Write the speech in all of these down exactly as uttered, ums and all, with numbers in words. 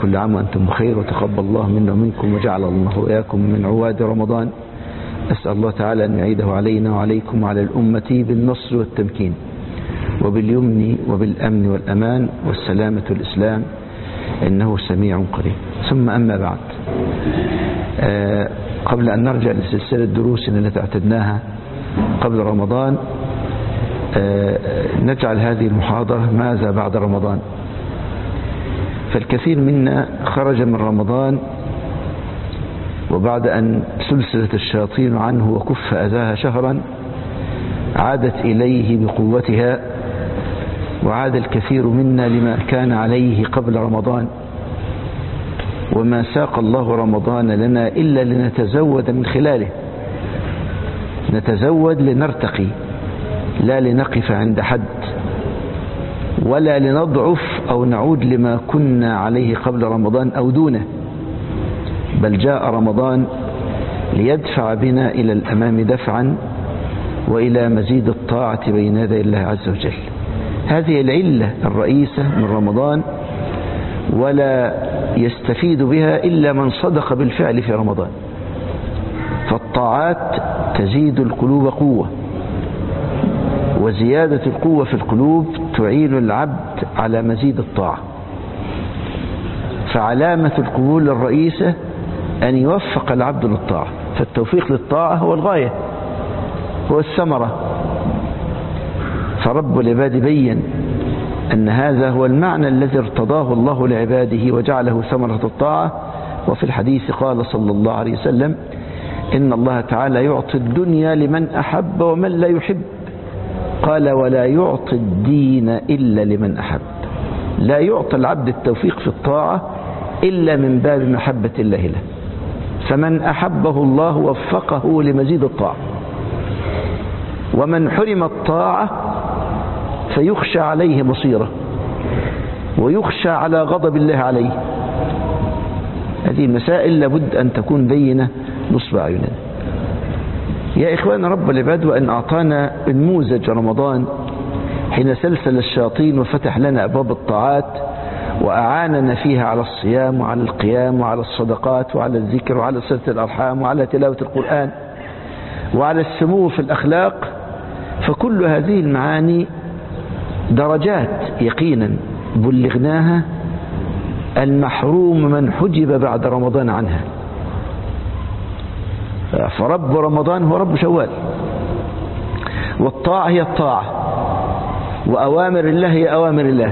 كل عام وأنتم بخير، وتقبل الله منا ومنكم وجعل الله وإياكم من عواد رمضان. أسأل الله تعالى أن يعيده علينا وعليكم وعلى الأمة بالنصر والتمكين وباليمن وبالأمن والأمان والسلامة والإسلام، إنه سميع قريب. ثم أما بعد، آه قبل أن نرجع لسلسلة دروسنا التي اعتدناها قبل رمضان، آه نجعل هذه المحاضرة ماذا بعد رمضان. فالكثير منا خرج من رمضان وبعد أن سلسلت الشياطين عنه وكف أذاها شهرا عادت إليه بقوتها، وعاد الكثير منا لما كان عليه قبل رمضان. وما ساق الله رمضان لنا إلا لنتزود من خلاله، نتزود لنرتقي، لا لنقف عند حد ولا لنضعف أو نعود لما كنا عليه قبل رمضان أو دونه، بل جاء رمضان ليدفع بنا إلى الأمام دفعا وإلى مزيد الطاعة بين يدي الله عز وجل. هذه العلة الرئيسة من رمضان، ولا يستفيد بها إلا من صدق بالفعل في رمضان. فالطاعات تزيد القلوب قوة، وزيادة القوة في القلوب تعين العبد على مزيد الطاعة. فعلامة القبول الرئيسة أن يوفق العبد للطاعة، فالتوفيق للطاعة هو الغاية، هو الثمرة. فرب العباد بين أن هذا هو المعنى الذي ارتضاه الله لعباده وجعله ثمرة الطاعة. وفي الحديث قال صلى الله عليه وسلم: إن الله تعالى يعطي الدنيا لمن أحب ومن لا يحب. قال: ولا يعطي الدين إلا لمن أحب. لا يعطي العبد التوفيق في الطاعة إلا من باب محبة الله له. فمن أحبه الله وفقه لمزيد الطاعة، ومن حرم الطاعة فيخشى عليه مصيره ويخشى على غضب الله عليه. هذه المسائل لابد أن تكون بينة نصب أعيننا. يا إخوان، رب العباد وأن أعطانا نموذج رمضان حين سلسل الشياطين وفتح لنا أبواب الطاعات وأعاننا فيها على الصيام وعلى القيام وعلى الصدقات وعلى الذكر وعلى صلة الأرحام وعلى تلاوة القرآن وعلى السمو في الأخلاق. فكل هذه المعاني درجات يقينا بلغناها المحروم من حجب بعد رمضان عنها. فرب رمضان هو رب شوال، والطاعة هي الطاعة، وأوامر الله هي أوامر الله.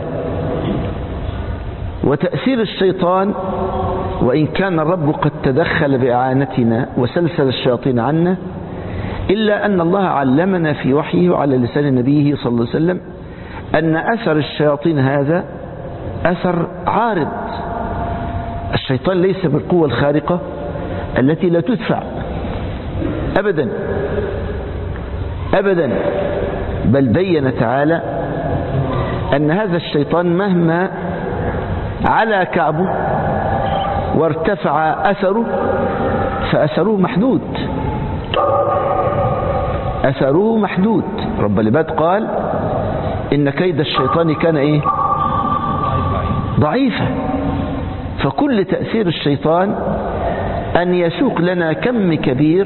وتأثير الشيطان، وإن كان الرب قد تدخل بإعانتنا وسلسل الشياطين عنا، إلا أن الله علمنا في وحيه وعلى لسان نبيه صلى الله عليه وسلم أن أثر الشياطين هذا أثر عارض. الشيطان ليس بالقوة الخارقة التي لا تدفع أبدا أبدا، بل بين تعالى أن هذا الشيطان مهما على كعبه وارتفع أثره فأثره محدود، أثره محدود. رب العباد قال: إن كيد الشيطان كان إيه؟ ضعيفا. فكل تأثير الشيطان أن يسوق لنا كم كبير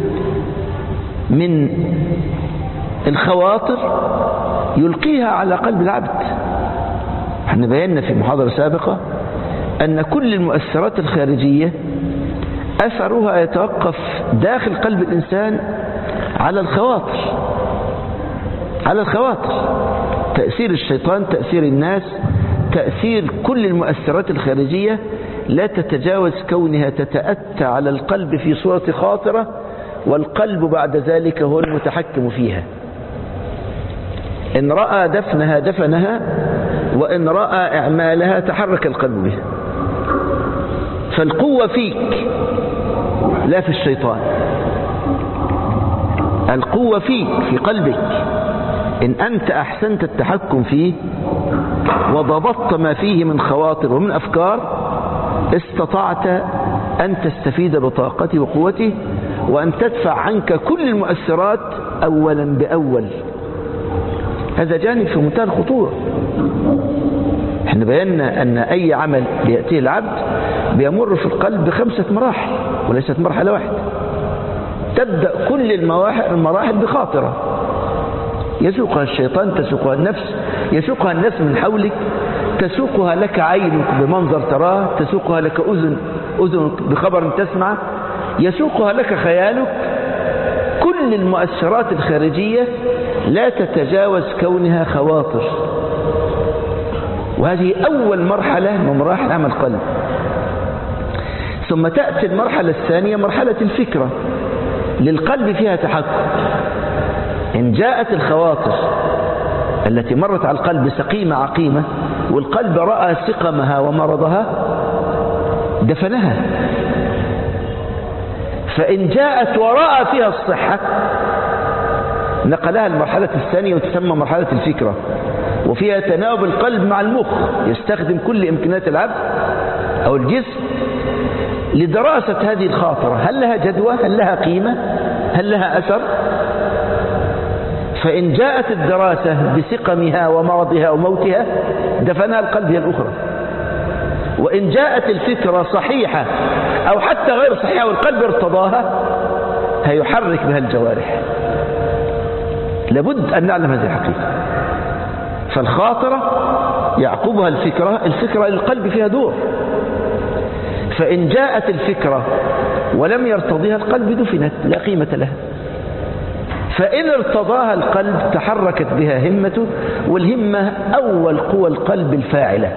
من الخواطر يلقيها على قلب العبد. احنا بينا في محاضرة سابقة أن كل المؤثرات الخارجية أثرها يتوقف داخل قلب الإنسان على الخواطر، على الخواطر. تأثير الشيطان، تأثير الناس، تأثير كل المؤثرات الخارجية لا تتجاوز كونها تتأتى على القلب في صورة خاطرة، والقلب بعد ذلك هو المتحكم فيها. إن رأى دفنها دفنها، وإن رأى إعمالها تحرك القلب بها. فالقوة فيك لا في الشيطان، القوة فيك في قلبك. إن أنت أحسنت التحكم فيه وضبطت ما فيه من خواطر ومن أفكار، استطعت أن تستفيد بطاقته وقوته، وأن تدفع عنك كل المؤثرات أولا بأول. هذا جانب في منتهى الخطورة. احنا بينا أن أي عمل بيأتيه العبد بيمر في القلب بخمسة مراحل وليست مرحلة واحدة. تبدأ كل المراحل بخاطرة يسوقها الشيطان، تسوقها النفس، يسوقها الناس من حولك، تسوقها لك عينك بمنظر تراه، تسوقها لك أذن أذنك بخبر تسمع، يسوقها لك خيالك. كل المؤثرات الخارجية لا تتجاوز كونها خواطر، وهذه أول مرحلة من مراحل عمل القلب. ثم تأتي المرحلة الثانية مرحلة الفكرة، للقلب فيها تحكم. إن جاءت الخواطر التي مرت على القلب سقيمة عقيمة والقلب رأى سقمها ومرضها دفنها. فإن جاءت ورأى فيها الصحة نقلها المرحلة الثانية وتسمى مرحلة الفكرة، وفيها تناوب القلب مع المخ، يستخدم كل إمكانيات العبد أو الجسم لدراسة هذه الخاطرة، هل لها جدوى، هل لها قيمة، هل لها أثر. فإن جاءت الدراسة بسقمها ومرضها وموتها دفنها القلب هي الأخرى. وإن جاءت الفكرة صحيحة أو حتى غير صحيحة والقلب ارتضاها هيحرك بها الجوارح. لابد أن نعلم هذه الحقيقة. فالخاطرة يعقبها الفكرة، الفكرة للقلب فيها دور. فإن جاءت الفكرة ولم يرتضيها القلب دفنت لا قيمة لها. فإن ارتضاها القلب تحركت بها همته، والهمة أول قوى القلب الفاعلة،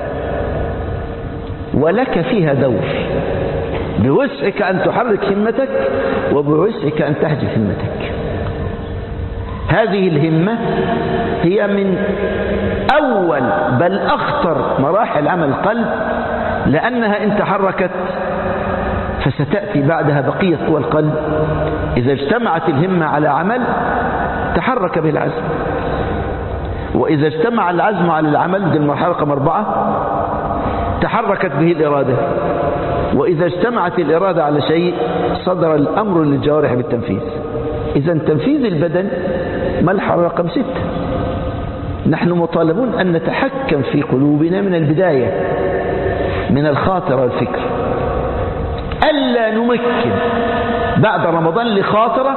ولك فيها دور. بوسعك أن تحرك همتك وبوسعك أن تحجب همتك. هذه الهمة هي من أول بل أخطر مراحل عمل القلب، لأنها إن تحركت فستأتي بعدها بقية قوى القلب. إذا اجتمعت الهمة على عمل تحرك به العزم، وإذا اجتمع العزم على العمل، دي المرحلة رقم أربعة، تحركت به الإرادة، وإذا اجتمعت الإرادة على شيء صدر الأمر للجوارح بالتنفيذ. إذا تنفيذ البدن مرحلة رقم ستة. نحن مطالبون أن نتحكم في قلوبنا من البداية، من الخاطرة والفكر، ألا نمكن بعد رمضان لخاطرة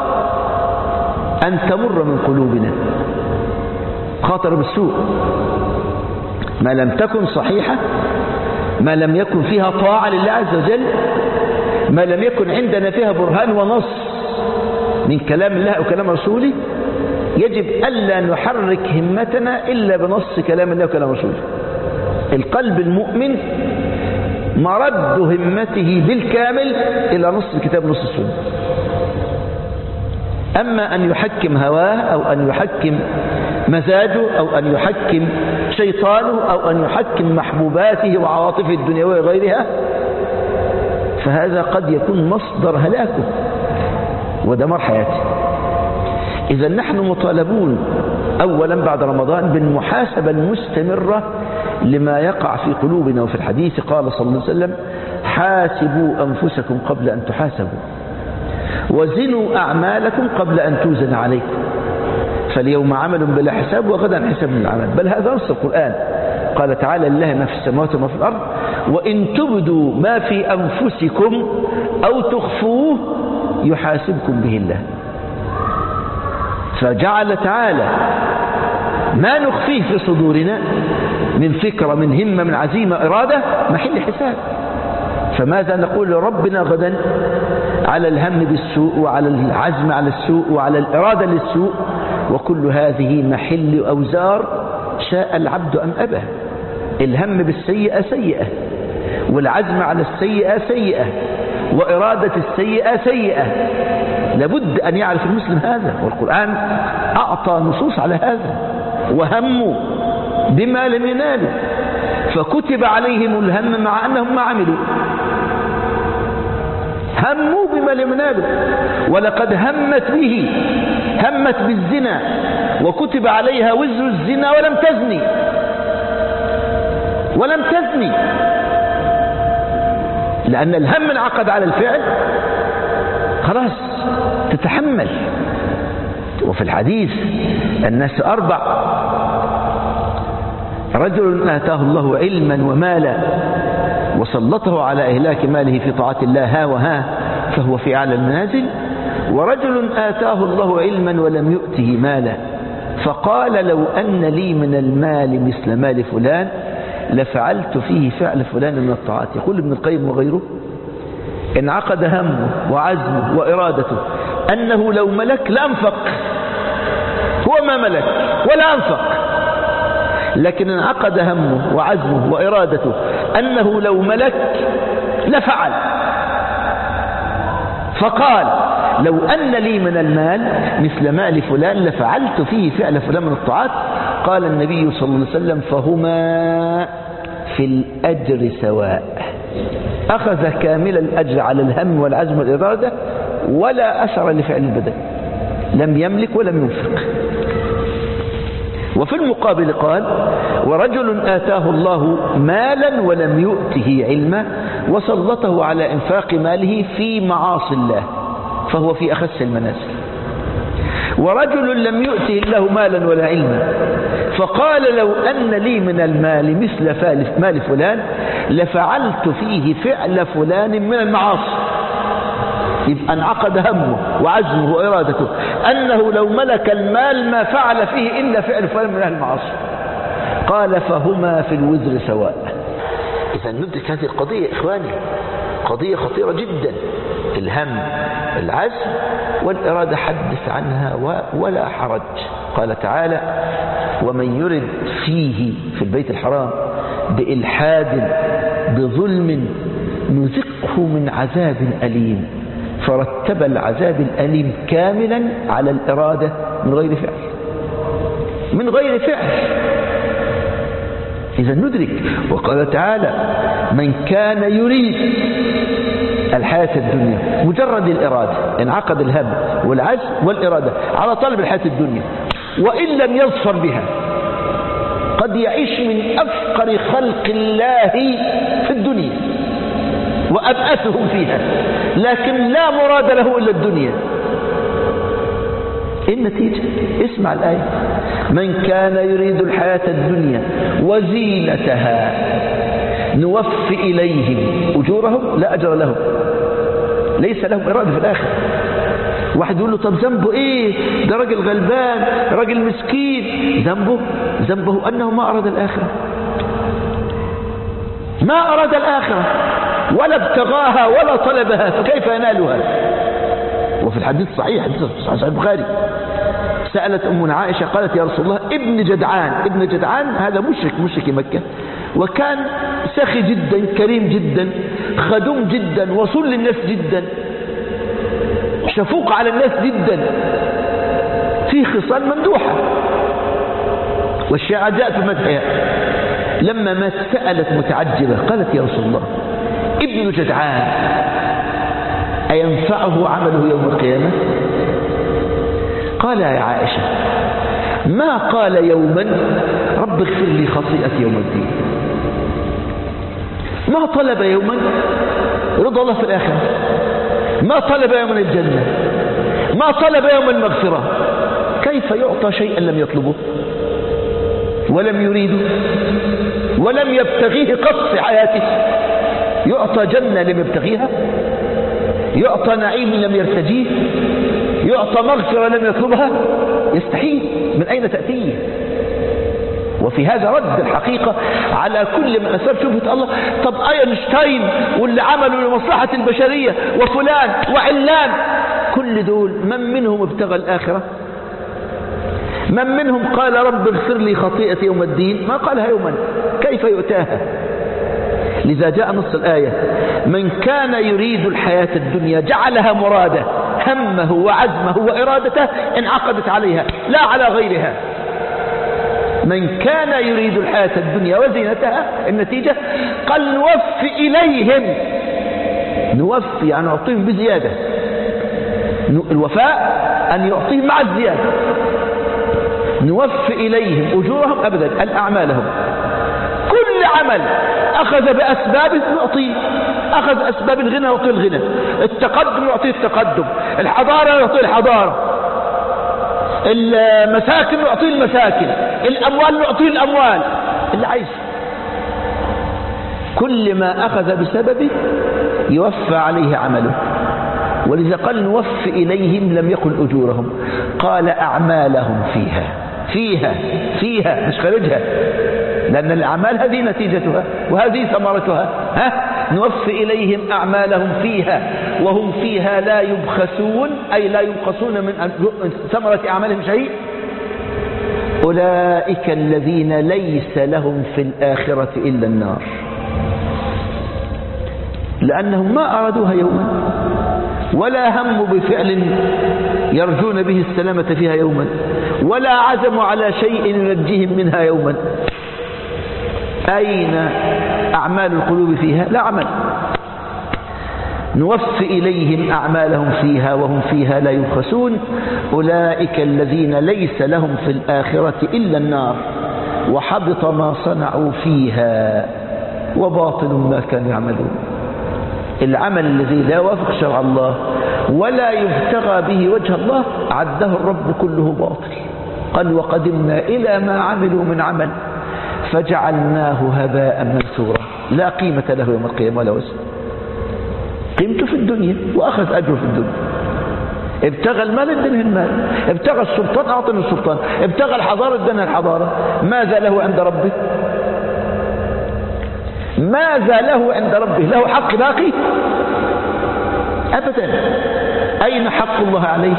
أن تمر من قلوبنا. خاطر بالسوء ما لم تكن صحيحة، ما لم يكن فيها طاعة لله عز وجل، ما لم يكن عندنا فيها برهان ونص من كلام الله أو كلام رسوله، يجب ألا نحرك همتنا إلا بنص كلام الله وكلام رسوله. القلب المؤمن مرد همته بالكامل إلى نص الكتاب ونص السنة. أما أن يحكم هواه أو أن يحكم مزاجه أو أن يحكم شيطانه أو أن يحكم محبوباته وعواطفه الدنيوية وغيرها، فهذا قد يكون مصدر هلاكه ودمار حياته. إذا نحن مطالبون أولا بعد رمضان بالمحاسبة المستمرة لما يقع في قلوبنا. وفي الحديث قال صلى الله عليه وسلم: حاسبوا أنفسكم قبل أن تحاسبوا، وزنوا أعمالكم قبل أن توزن عليكم، فاليوم عمل بلا حساب وغدا حساب من العمل. بل هذا نص القرآن، قال تعالى: لله ما في السماوات وما في الأرض، وإن تبدوا ما في أنفسكم أو تخفوه يحاسبكم به الله. فجعل تعالى ما نخفيه في صدورنا من فكرة، من همة، من عزيمة، إرادة، محل حساب. فماذا نقول لربنا غدا على الهم بالسوء وعلى العزم على السوء وعلى الإرادة للسوء؟ وكل هذه محل أوزار شاء العبد أم أبى. الهم بالسيئة سيئة، والعزم على السيئة سيئة، وإرادة السيئة سيئة. لابد أن يعرف المسلم هذا، والقرآن أعطى نصوص على هذا. وهموا بما لم ينالوا فكتب عليهم الهم مع أنهم ما عملوا. هموا بما لم ينالوا، ولقد همت به، همت بالزنا وكتب عليها وزر الزنا ولم تزني، ولم تزني، لأن الهم انعقد على الفعل، خلاص تتحمل. وفي الحديث: الناس أربع: رجل آتاه الله علما ومالا وسلطه على إهلاك ماله في طاعة الله ها وها فهو في أعلى المنازل. ورجل آتاه الله علما ولم يؤته مالا فقال لو أن لي من المال مثل مال فلان لفعلت فيه فعل فلان من الطاعات. يقول ابن القيم وغيره: انعقد همه وعزمه وإرادته أنه لو ملك لأنفق، هو ما ملك ولا أنفق، لكن انعقد همه وعزمه وإرادته أنه لو ملك لفعل، فقال لو أن لي من المال مثل مال فلان لفعلت فيه فعل فلان من الطاعات. قال النبي صلى الله عليه وسلم: فهما في الأجر سواء. أخذ كامل الأجر على الهم والعزم والإرادة ولا أثر لفعل البدن، لم يملك ولم ينفق. وفي المقابل قال: ورجل آتاه الله مالا ولم يؤته علما وسلطه على إنفاق ماله في معاصي الله فهو في أخس المنازل. ورجل لم يؤته الله مالا ولا علما فقال لو أن لي من المال مثل مال فلان لفعلت فيه فعل فلان من المعاصي. يبقى انعقد همه وعزمه وإرادته أنه لو ملك المال ما فعل فيه إلا فعل فلان من المعاصي. قال: فهما في الوزر سواء. إذا ندرك هذه القضية إخواني، قضية خطيرة جدا. الهم، العزم والإرادة حدث عنها ولا حرج. قال تعالى: ومن يرد فيه في البيت الحرام بإلحاد بظلم نذقه من عذاب أليم. فرتب العذاب الأليم كاملا على الإرادة من غير فعل، من غير فعل. إذا ندرك. وقال تعالى: من كان يريد الحياة الدنيا، مجرد الإرادة، انعقد الهم والعزم والإرادة على طلب الحياة الدنيا وإن لم يظفر بها، قد يعيش من أفقر خلق الله في الدنيا وأبأسهم فيها، لكن لا مراد له إلا الدنيا. النتيجة اسمع الآية: من كان يريد الحياة الدنيا وزينتها نوفي إليهم أجورهم لا أجر لهم، ليس لهم إرادة في الآخر. واحد يقول له: طب ذنبه إيه؟ ده راجل غلبان، راجل مسكين. ذنبه ذنبه أنه ما أراد الآخرة، ما أراد الآخرة ولا ابتغاها ولا طلبها، فكيف ينالها؟ وفي الحديث الصحيح، حديث صحيح البخاري، سألت أمنا عائشة قالت: يا رسول الله ابن جدعان. ابن جدعان هذا مشرك مشرك مكة، وكان سخي جدا، كريم جدا، خدوم جدا، وصول للناس جدا، شفوق على الناس جدا، فيه خصال ممدوحة والشيعة جاءت في مدحها. لما مات سألت متعجبة قالت: يا رسول الله ابن جدعان أينفعه عمله يوم القيامة؟ قال: يا عائشة ما قال يوما رب اغفر لي خطيئتي يوم الدين، ما طلب يوما رضا الله في الآخرة، ما طلب يوما الجنة، ما طلب يوما المغفرة. كيف يعطى شيئا لم يطلبه ولم يريده ولم يبتغيه قط في حياته؟ يعطى جنة لم يبتغيها، يعطى نعيم لم يرتجيه، يعطى مغفرة لم يطلبها؟ يستحيل. من أين تأتيه؟ وفي هذا رد الحقيقة على كل من أسباب شبهة الله. طب أينشتاين واللي عملوا لمصلحة البشرية وفلان وعلان، كل دول من منهم ابتغى الآخرة؟ من منهم قال رب اغفر لي خطيئتي يوم الدين؟ ما قالها يوما، كيف يؤتاها؟ لذا جاء نص الآية: من كان يريد الحياة الدنيا جعلها مرادة، همه وعزمه وإرادته انعقدت عليها لا على غيرها. من كان يريد الحياة الدنيا وزينتها، النتيجة قال نوفي إليهم. نوفي يعني نعطيهم بزيادة. الوفاء أن يعطيهم مع الزيادة. نوفي إليهم أجورهم أبدا، الأعمالهم. كل عمل أخذ بأسبابه نعطيه، أخذ أسباب الغنى نعطيه الغنى، التقدم نعطيه التقدم، الحضارة نعطيه الحضارة، المساكن نعطيه المساكن، الأموال نعطيه الأموال. اللي عايزه. كل ما أخذ بسببه يوفى عليه عمله. ولذا قال نوفي إليهم لم يقل أجورهم، قال أعمالهم فيها فيها فيها مش خارجها، لأن الأعمال هذه نتيجتها وهذه ثمرتها. ها نوفي إليهم أعمالهم فيها وهم فيها لا يبخسون، أي لا ينقصون من ثمرة أعمالهم شيء. أولئك الذين ليس لهم في الآخرة إلا النار، لأنهم ما أرادوها يوما ولا هموا بفعل يرجون به السلامة فيها يوما، ولا عزموا على شيء ينجيهم منها يوما. أين أعمال القلوب فيها؟ لا عمل. نوفي إليهم أعمالهم فيها وهم فيها لا يبخسون. أولئك الذين ليس لهم في الآخرة إلا النار وحبط ما صنعوا فيها وباطل ما كانوا يعملون. العمل الذي لا يوافق شرع الله ولا يبتغى به وجه الله عده الرب كله باطل. قال وقدمنا إلى ما عملوا من عمل فجعلناه هباء منثورا لا قيمة له يوم القيامة ولا وزن. قيمته في الدنيا وأخذ أجره في الدنيا. ابتغى المال ادنه المال، ابتغى السلطان أعطنه السلطان، ابتغى الحضارة ادنه الحضارة. ماذا له عند ربه؟ ماذا له عند ربه؟ له حق باقي؟ أبدا. أين حق الله عليه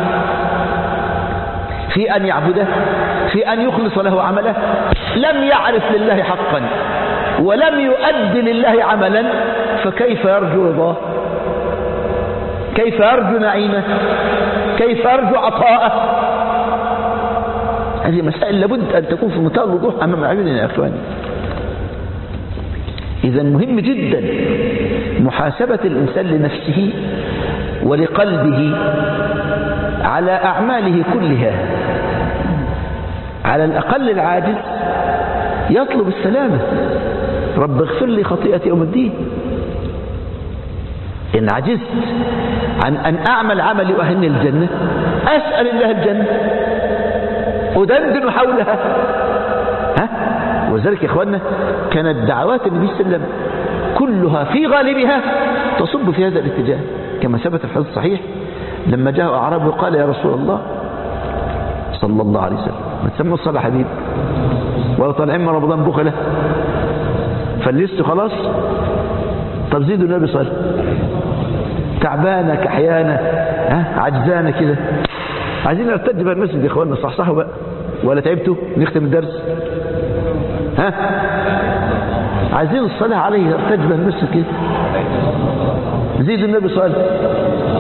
في أن يعبده، في أن يخلص له عمله؟ لم يعرف لله حقا ولم يؤدي لله عملا، فكيف يرجو رضاه؟ كيف يرجو نعيمه؟ كيف يرجو عطاءه؟ هذه مسائل لابد أن تكون في منتهى الوضوح أمام أعيننا يا أخواني. إذا مهم جدا محاسبة الإنسان لنفسه ولقلبه على أعماله كلها. على الأقل العاجز يطلب السلامة، رب اغفر لي خطيئتي يوم الدين. إن عجزت عن أن أعمل عمل يؤهلني الجنة أسأل الله الجنة أدندن حولها. ها؟ وذلك يا إخواننا كانت دعوات النبي صلى الله عليه وسلم كلها في غالبها تصب في هذا الاتجاه، كما ثبت في الحديث الصحيح لما جاء أعرابي وقال يا رسول الله صلى الله عليه وسلم ما تسموا الصلاة حبيب ولا طالعين من رمضان بخلة فلست خلاص؟ طب زيدوا النبي صلى الله عليه وسلم تعبانة كحيانة ها عجزانة كده، عايزين نرتد بقى المسجد يا اخواننا، صحصحوا بقى ولا تعبتوا نختم الدرس؟ ها عايزين الصلاة عليه نرتد بقى المسجد كده، زيدوا النبي صلى الله عليه وسلم.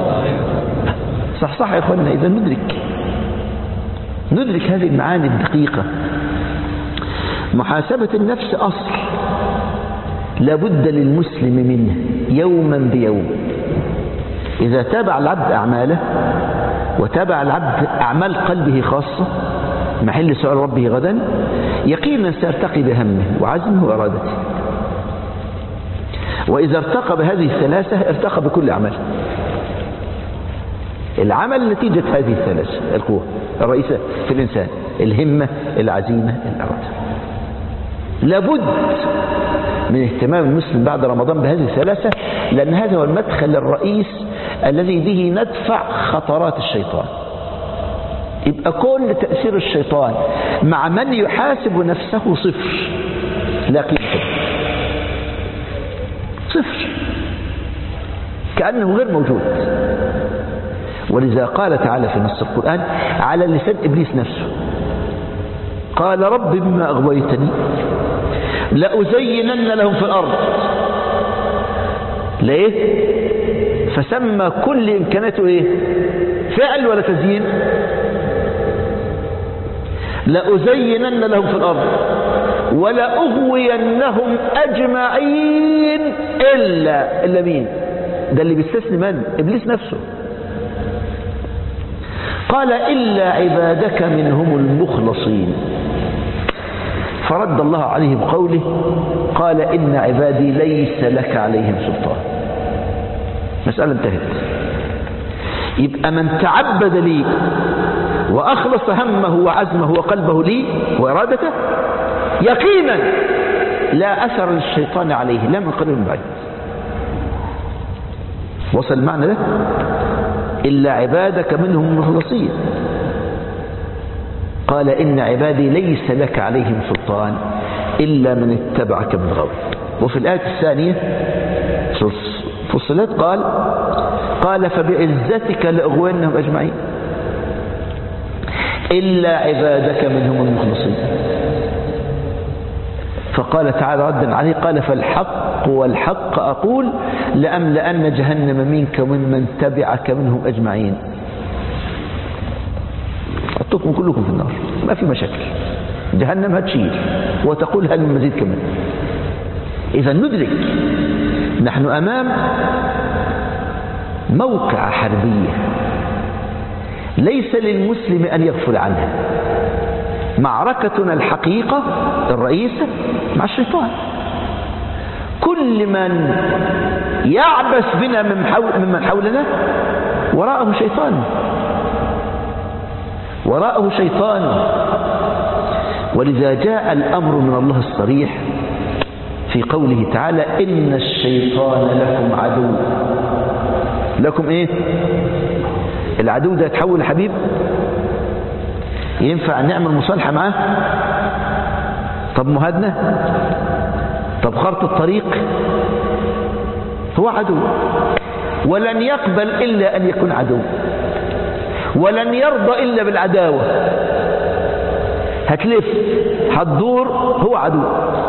صحصح يا اخواننا. إذا ندرك ندرك هذه المعاني الدقيقة. محاسبة النفس أصل لابد للمسلم منه يوما بيوم. إذا تابع العبد أعماله وتابع العبد أعمال قلبه خاصة محل سؤال ربه غدا يقينا سيرتقي بهمه وعزمه وإرادته. وإذا ارتقى بهذه الثلاثة ارتقى بكل عمل. العمل نتيجة هذه الثلاثة القوة الرئيسة في الإنسان: الهمة، العزيمة، الإرادة. لابد من اهتمام المسلم بعد رمضان بهذه الثلاثة، لأن هذا هو المدخل الرئيس الذي به ندفع خطرات الشيطان. يبقى كل تأثير الشيطان مع من يحاسب نفسه صفر، لا قيمة، صفر، كأنه غير موجود. ولذا قال تعالى في نص القرآن على لسان إبليس نفسه قال رب بما أغويتني لأزينن لهم في الأرض. ليه؟ فسمى كل إمكاناته إيه؟ فعل ولا تزيين؟ لأزينن لهم في الأرض ولأغوينهم أجمعين إلا إلا مين؟ ده اللي بيستثني من؟ إبليس نفسه. قال إلا عبادك منهم المخلصين، فرد الله عليه بقوله قال إن عبادي ليس لك عليهم سلطان. مسألة انتهت. يبقى من تعبد لي وأخلص همه وعزمه وقلبه لي وإرادته يقينا لا أثر للشيطان عليه لا من قريب من بعيد. وصل المعنى ده؟ إلا عبادك منهم المخلصين. قال إن عبادي ليس لك عليهم سلطان إلا من اتبعك من غوي. وفي الآية الثانية في الصلاة قال قال فبعزتك لأغوينهم أجمعين إلا عبادك منهم المخلصين. فقال تعالى ردا عليه قال فالحق والحق أقول لأملأن جهنم منك وممن تبعك منهم أجمعين. حطوكم كلكم في النار ما في مشاكل، جهنم هتشيل وتقول هل من مزيد كمان. إذا ندرك نحن أمام موقع حربية ليس للمسلم أن يغفل عنها. معركتنا الحقيقة الرئيسة مع الشيطان. كل من يعبث بنا من حول ممن حولنا وراءه شيطان، وراءه شيطان. ولذا جاء الأمر من الله الصريح في قوله تعالى إن الشيطان لكم عدو. لكم إيه؟ العدو ده يتحول حبيب؟ ينفع نعمل مصالحة معاه؟ طب مهادنة؟ طب خرط الطريق؟ هو عدو، ولن يقبل إلا أن يكون عدو، ولن يرضى إلا بالعداوة. هتلف هتدور هو عدو،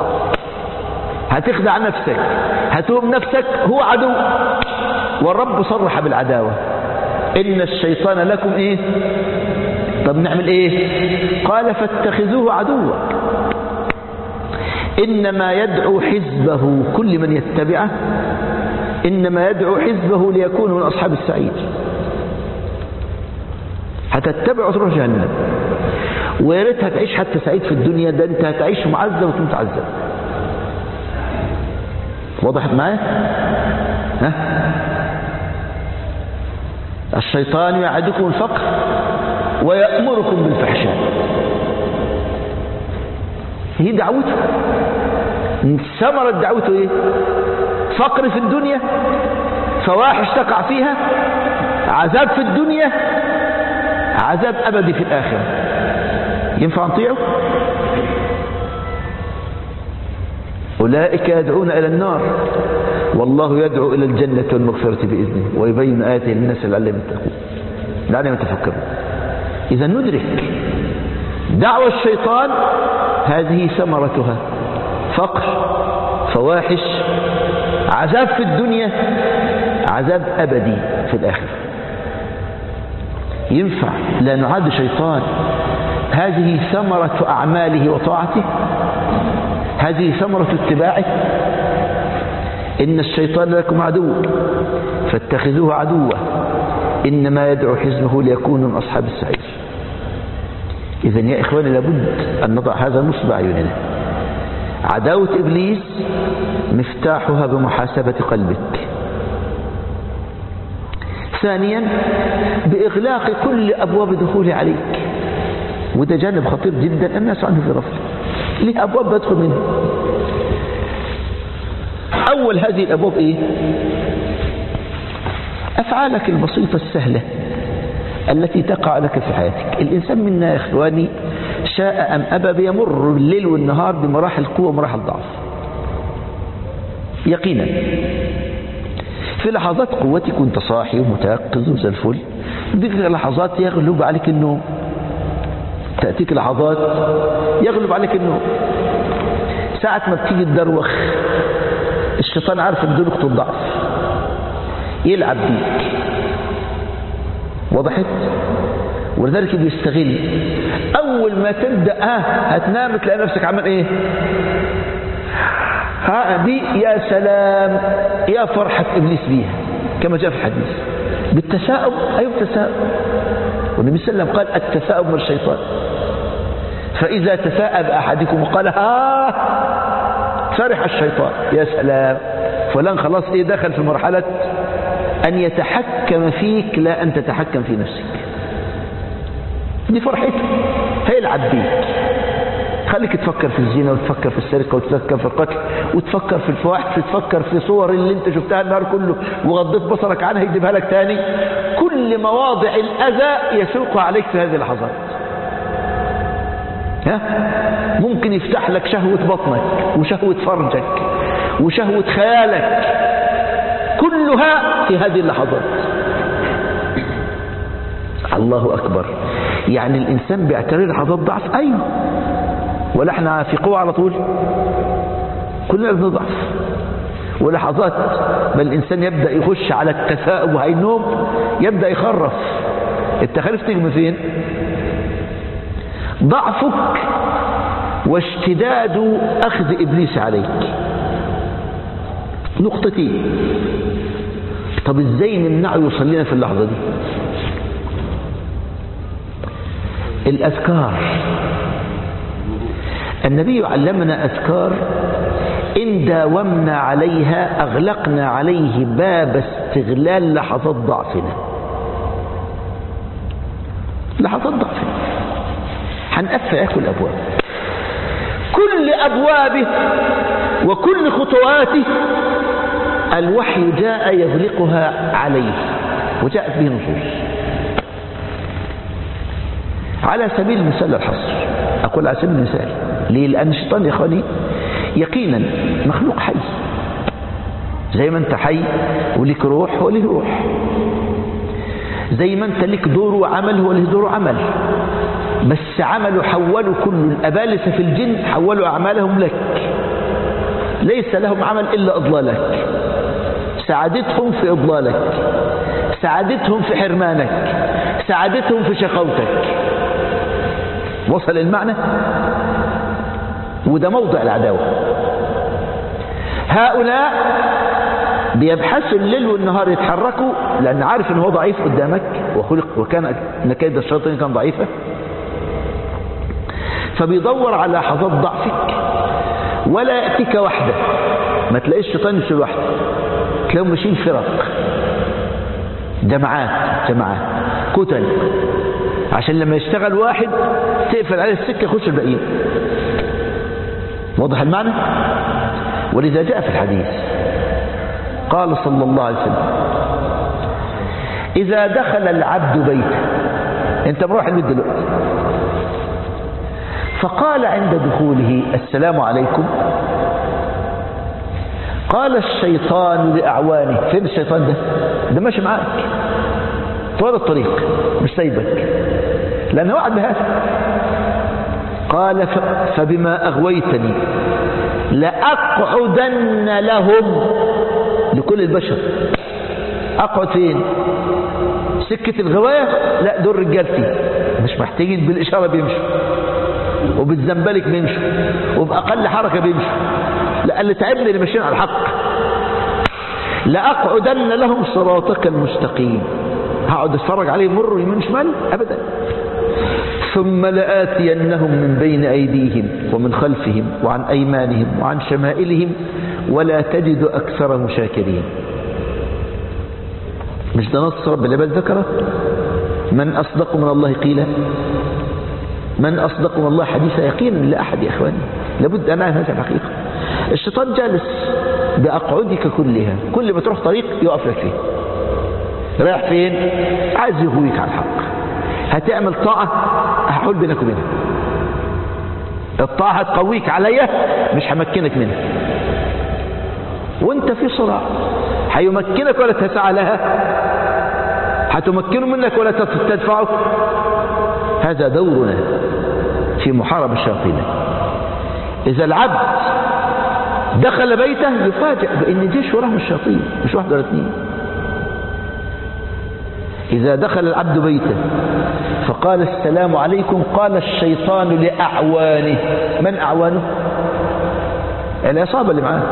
هتخدع نفسك هتوم نفسك هو عدو. والرب صرح بالعداوة إن الشيطان لكم إيه؟ طب نعمل إيه؟ قال فاتخذوه عدوا إنما يدعو حزبه. كل من يتبعه إنما يدعو حزبه ليكونوا من أصحاب السعير. هتتبعه تروح جهنم، ويا ريت هتعيش حتى سعيد في الدنيا، ده انت هتعيش معذب وتموت عذاب. وضحت معايا؟ ها؟ الشيطان يعدكم الفقر ويأمركم بالفحشاء. هي دعوته، ثمرة دعوته ايه؟ فقر في الدنيا، فواحش تقع فيها، عذاب في الدنيا، عذاب أبدي في الآخرة. ينفع نطيعه؟ أولئك يدعون إلى النار والله يدعو إلى الجنة والمغفرة بإذنه ويبين آياته للناس لعلهم يتقون لعلهم يتفكرون. إذا ندرك دعوة الشيطان هذه ثمرتها فقر، فواحش، عذاب في الدنيا، عذاب أبدي في الآخرة. ينفع لا نعاد شيطان هذه ثمرة أعماله وطاعته، هذه ثمرة اتباعه. إن الشيطان لكم عدو فاتخذوه عدوا إنما يدعو حزبه ليكونوا من أصحاب السعير. إذن يا إخواني لابد أن نضع هذا نصب أعيننا. عداوة إبليس مفتاحها بمحاسبة قلبك. ثانيا بإغلاق كل أبواب دخول عليك، وده جانب خطير جدا الناس عنه في غفلة. ليه أبواب بدخل منها؟ أول هذه الأبواب إيه؟ أفعالك البسيطة السهلة التي تقع لك في حياتك. الإنسان منا يا إخواني شاء أم أبى بيمر الليل والنهار بمراحل قوة ومراحل ضعف يقينا. في لحظات قوتك وانت صاحي ومتيقظ وزي الفل، تجيك لحظات يغلب عليك النوم، تأتيك لحظات يغلب عليك النوم. ساعة ما بتيجي تدروخ الشيطان عارف ان دي نقطة ضعف يلعب بيك. وضحت؟ ولذلك بيستغل. اول ما تبدأ ها هتنام تلاقي نفسك عمل ايه؟ ها دي يا سلام يا فرحة ابليس بيها كما جاء في الحديث بالتثاؤب. ايوه التثاؤب، والنبي صلى الله عليه وسلم قال التثاؤب من الشيطان. فإذا تثاءب أحدكم وقال ها فرح الشيطان يا سلام فلان خلاص ايه دخل في مرحلة أن يتحكم فيك لا أن تتحكم في نفسك. دي فرحته، هيلعب بيك خليك تفكر في الزنا وتفكر في السرقة وتفكر في القتل وتفكر في الفواحش وتفكر في صور اللي انت شفتها النهار كله وغضيت بصرك عنها يجيبها لك تاني. كل مواضع الأذى يسوق عليك في هذه اللحظات. ها؟ ممكن يفتح لك شهوة بطنك وشهوة فرجك وشهوة خيالك، كلها في هذه اللحظات. الله أكبر. يعني الإنسان بيعتبر لحظات ضعف؟ أيوه، ولا احنا في قوة على طول؟ كلنا بنضعف. ولحظات ما الإنسان يبدأ يخش على التثاؤب وهينوم يبدأ يخرف. التخرف تيجي من فين؟ ضعفك واشتداد أخذ إبليس عليك. نقطتين. طب ازاي نمنعه يوصل لنا في اللحظة دي؟ الأذكار. النبي علمنا أذكار إن داومنا عليها أغلقنا عليه باب استغلال لحظات ضعفنا. لحظات ضعفنا هنقفل ياكل أبواب، كل أبوابه وكل خطواته الوحي جاء يغلقها عليه وجاءت به نصوص. على سبيل المثال الحصر، أقول على سبيل المثال ليه؟ لأن الشيطان يا أخواني يقينا مخلوق حي، زي ما أنت حي وليك روح وليه روح، زي ما أنت ليك دور وعمل هو له دور وعمل، بس عملوا حولوا كل الأبالسة في الجن حولوا أعمالهم لك، ليس لهم عمل إلا إضلالك. سعادتهم في إضلالك، سعادتهم في حرمانك، سعادتهم في شقوتك. وصل المعنى؟ وده موضع العداوة. هؤلاء بيبحثوا الليل والنهار يتحركوا، لأن عارف أنه هو ضعيف قدامك وخلق وكان نكيد الشياطين كان ضعيفة، فبيدور على لحظات ضعفك ولا يأتيك وحده. ما تلاقيش الشيطان يمشي لوحده، تلاقيهم ماشيين فرق، جماعات جماعات كتل، عشان لما يشتغل واحد تقفل عليه السكة يخش الباقيين. واضح المعنى؟ ولذا جاء في الحديث قال صلى الله عليه وسلم إذا دخل العبد بيته، انت مروح البيت دلوقتي، فقال عند دخوله السلام عليكم، قال الشيطان لأعوانه. فين الشيطان ده؟ ده ماشي معاك طول الطريق مش سايبك، لأنه وعد بهذا. قال فبما أغويتني لأقعدن لهم، لكل البشر. أقعد فين؟ سكة الغواية؟ لا، دول رجالتي مش محتاجين، بالإشارة بيمشوا وبالزنبلك بيمشوا وبأقل حركة بيمشوا. لا، اللي تعبني اللي ماشيين على الحق. لأقعدن لهم صراطك المستقيم. هقعد اتفرج عليهم مروا يمين شمال؟ أبدا. ثم لآتينهم من بين أيديهم ومن خلفهم وعن أيمانهم وعن شمائلهم ولا تجد أكثرهم شاكرين. مش ده نص رب العباد ذكره؟ من أصدق من الله قيلا؟ من أصدق من الله حديثا؟ يقينا لا أحد يا إخواني، لابد أن نعرف هذه الحقيقة. الشيطان جالس بأقعدك كلها، كل ما تروح طريق يقف لك فيه. رايح فين؟ عايز يغويك على الحق. هتعمل طاعة هحول بينك وبينها، الطاعة هتقويك عليا مش همكنك منها، وانت في صراع هيمكنك ولا تسعى لها، هتمكنه منك ولا تدفعه. هذا دورنا في محاربة الشياطين. إذا العبد دخل بيته يفاجئ بأن جيش وراه الشياطين، مش واحد ولا اثنين. إذا دخل العبد بيته فقال السلام عليكم، قال الشيطان لأعوانه. من أعوانه؟ العصابة اللي معاه.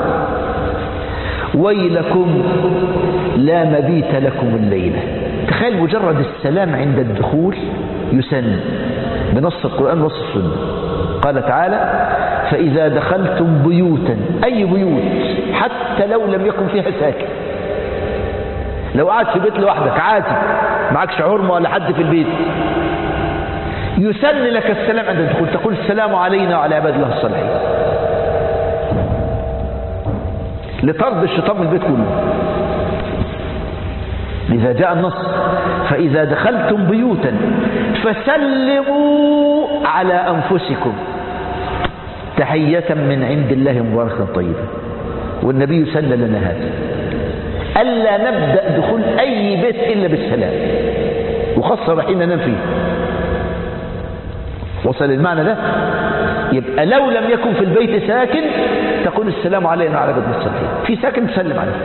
ويلكم لا مبيت لكم الليلة. تخيل مجرد السلام عند الدخول يسن بنص القرآن ونص السنة. قال تعالى فإذا دخلتم بيوتا، أي بيوت حتى لو لم يكن فيها ساكن، لو قعدت في بيت لوحدك عادي معكش حرمة ولا حد في البيت، يسن لك السلام عند الدخول، تقول السلام علينا وعلى عباد الله الصالحين، لطرد الشيطان من البيت كله. لذا جاء النص: فإذا دخلتم بيوتا فسلموا على أنفسكم تحية من عند الله مباركة طيبة. والنبي سن لنا هذا، ألا نبدأ دخول أي بيت إلا بالسلام، وخاصة حين ننام فيه. وصل المعنى ده؟ يبقى لو لم يكن في البيت ساكن تقول السلام علينا وعلى عباد الله الصالحين، في ساكن تسلم عليه.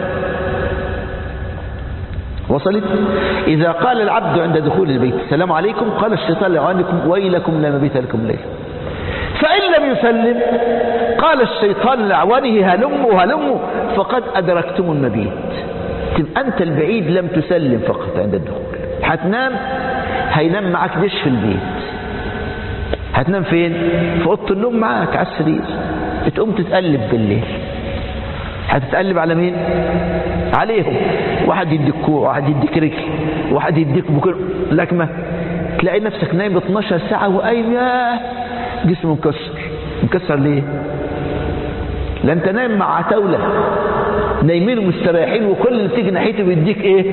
وصلت؟ إذا قال العبد عند دخول البيت السلام عليكم، قال الشيطان لعوانكم ويلكم لا مبيت لكم الليل. فإن لم يسلم قال الشيطان لعوانه هلموا هلموا فقد أدركتم المبيت. تبقى أنت البعيد لم تسلم فقط عند الدخول. هتنام، هينام معك دش في البيت. هتنام فين؟ في أوضة النوم معك على السرير. تقوم تتقلب بالليل، هتتقلب على مين؟ عليهم. واحد يديك كوع، واحد يديك رجل، واحد يديك بكر لكمة، تلاقي نفسك نايم اتناشر ساعة وقايم ياه جسمه مكسر. مكسر ليه؟ لا انت نايم مع عتاولة نايمين ومستريحين، وكل اللي بتيجي ناحيته بيديك ايه؟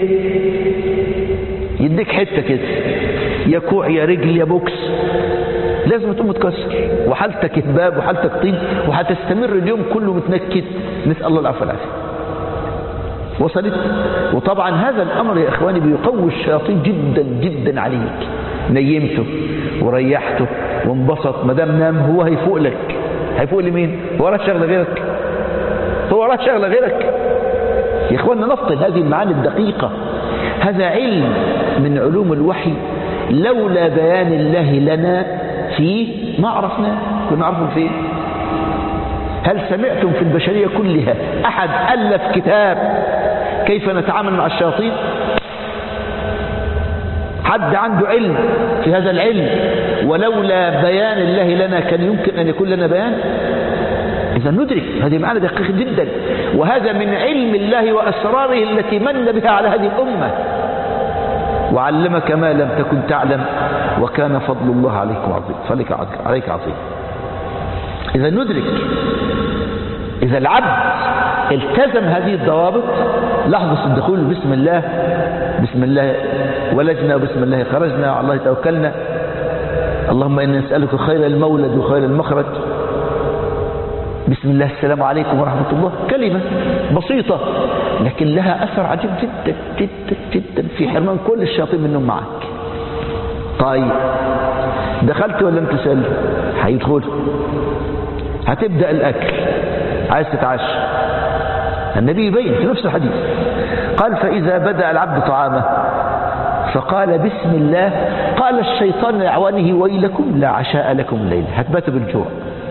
يديك حتة كده، يا كوع يا رجل يا بوكس، لازم تقوم متكسر، وحالتك هباب وحالتك طين، وهتستمر اليوم كله متنكد. نسأل الله العفو والعافية. وصلت؟ وطبعا هذا الأمر يا إخواني بيقوي الشياطين جدا جدا عليك. نيمته وريحته وانبسط، ما دام نام هو هيفوق لك. هيفوق لمين؟ هو وراه شغله غيرك؟ هو وراه شغله غيرك؟ يا إخواننا نفصل هذه المعاني الدقيقة. هذا علم من علوم الوحي، لولا بيان الله لنا فيه ما عرفناه. كنا نعرفه فين؟ هل سمعتم في البشرية كلها أحد ألف كتاب كيف نتعامل مع الشياطين؟ حد عنده علم في هذا العلم ولولا بيان الله لنا كان يمكن أن يكون لنا بيان؟ إذا ندرك هذه معنى دقيق جدا، وهذا من علم الله وأسراره التي من بها على هذه الأمة. وعلمك ما لم تكن تعلم وكان فضل الله عليكم عظيم، فلك عليك عظيم. إذا ندرك، إذا العبد التزم هذه الضوابط، لحظة الدخول بسم الله، بسم الله ولجنا وبسم الله خرجنا وعلى الله توكلنا، اللهم إنا نسألك خير المولد وخير المخرج، بسم الله السلام عليكم ورحمة الله. كلمة بسيطة لكن لها أثر عجيب جدا جدا جدا في حرمان كل الشياطين منهم معك. طيب دخلت ولا لم تسأل؟ هيدخل، هتبدأ الأكل، عايز تتعشى. النبي يبين في نفس الحديث قال: فإذا بدأ العبد طعامه فقال بسم الله قال الشيطان لأعوانه ويلكم لا عشاء لكم الليل. هتبات بالجوع.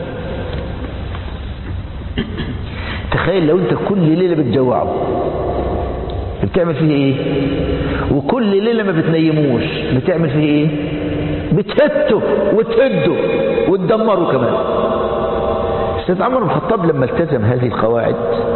تخيل لو انت كل ليلة بتجوعه، بتعمل فيه ايه؟ وكل ليلة ما بتنيموش، بتعمل فيه ايه؟ بتهته وتهده وتدمره كمان. سيدنا عمر بن الخطاب لما التزم هذه القواعد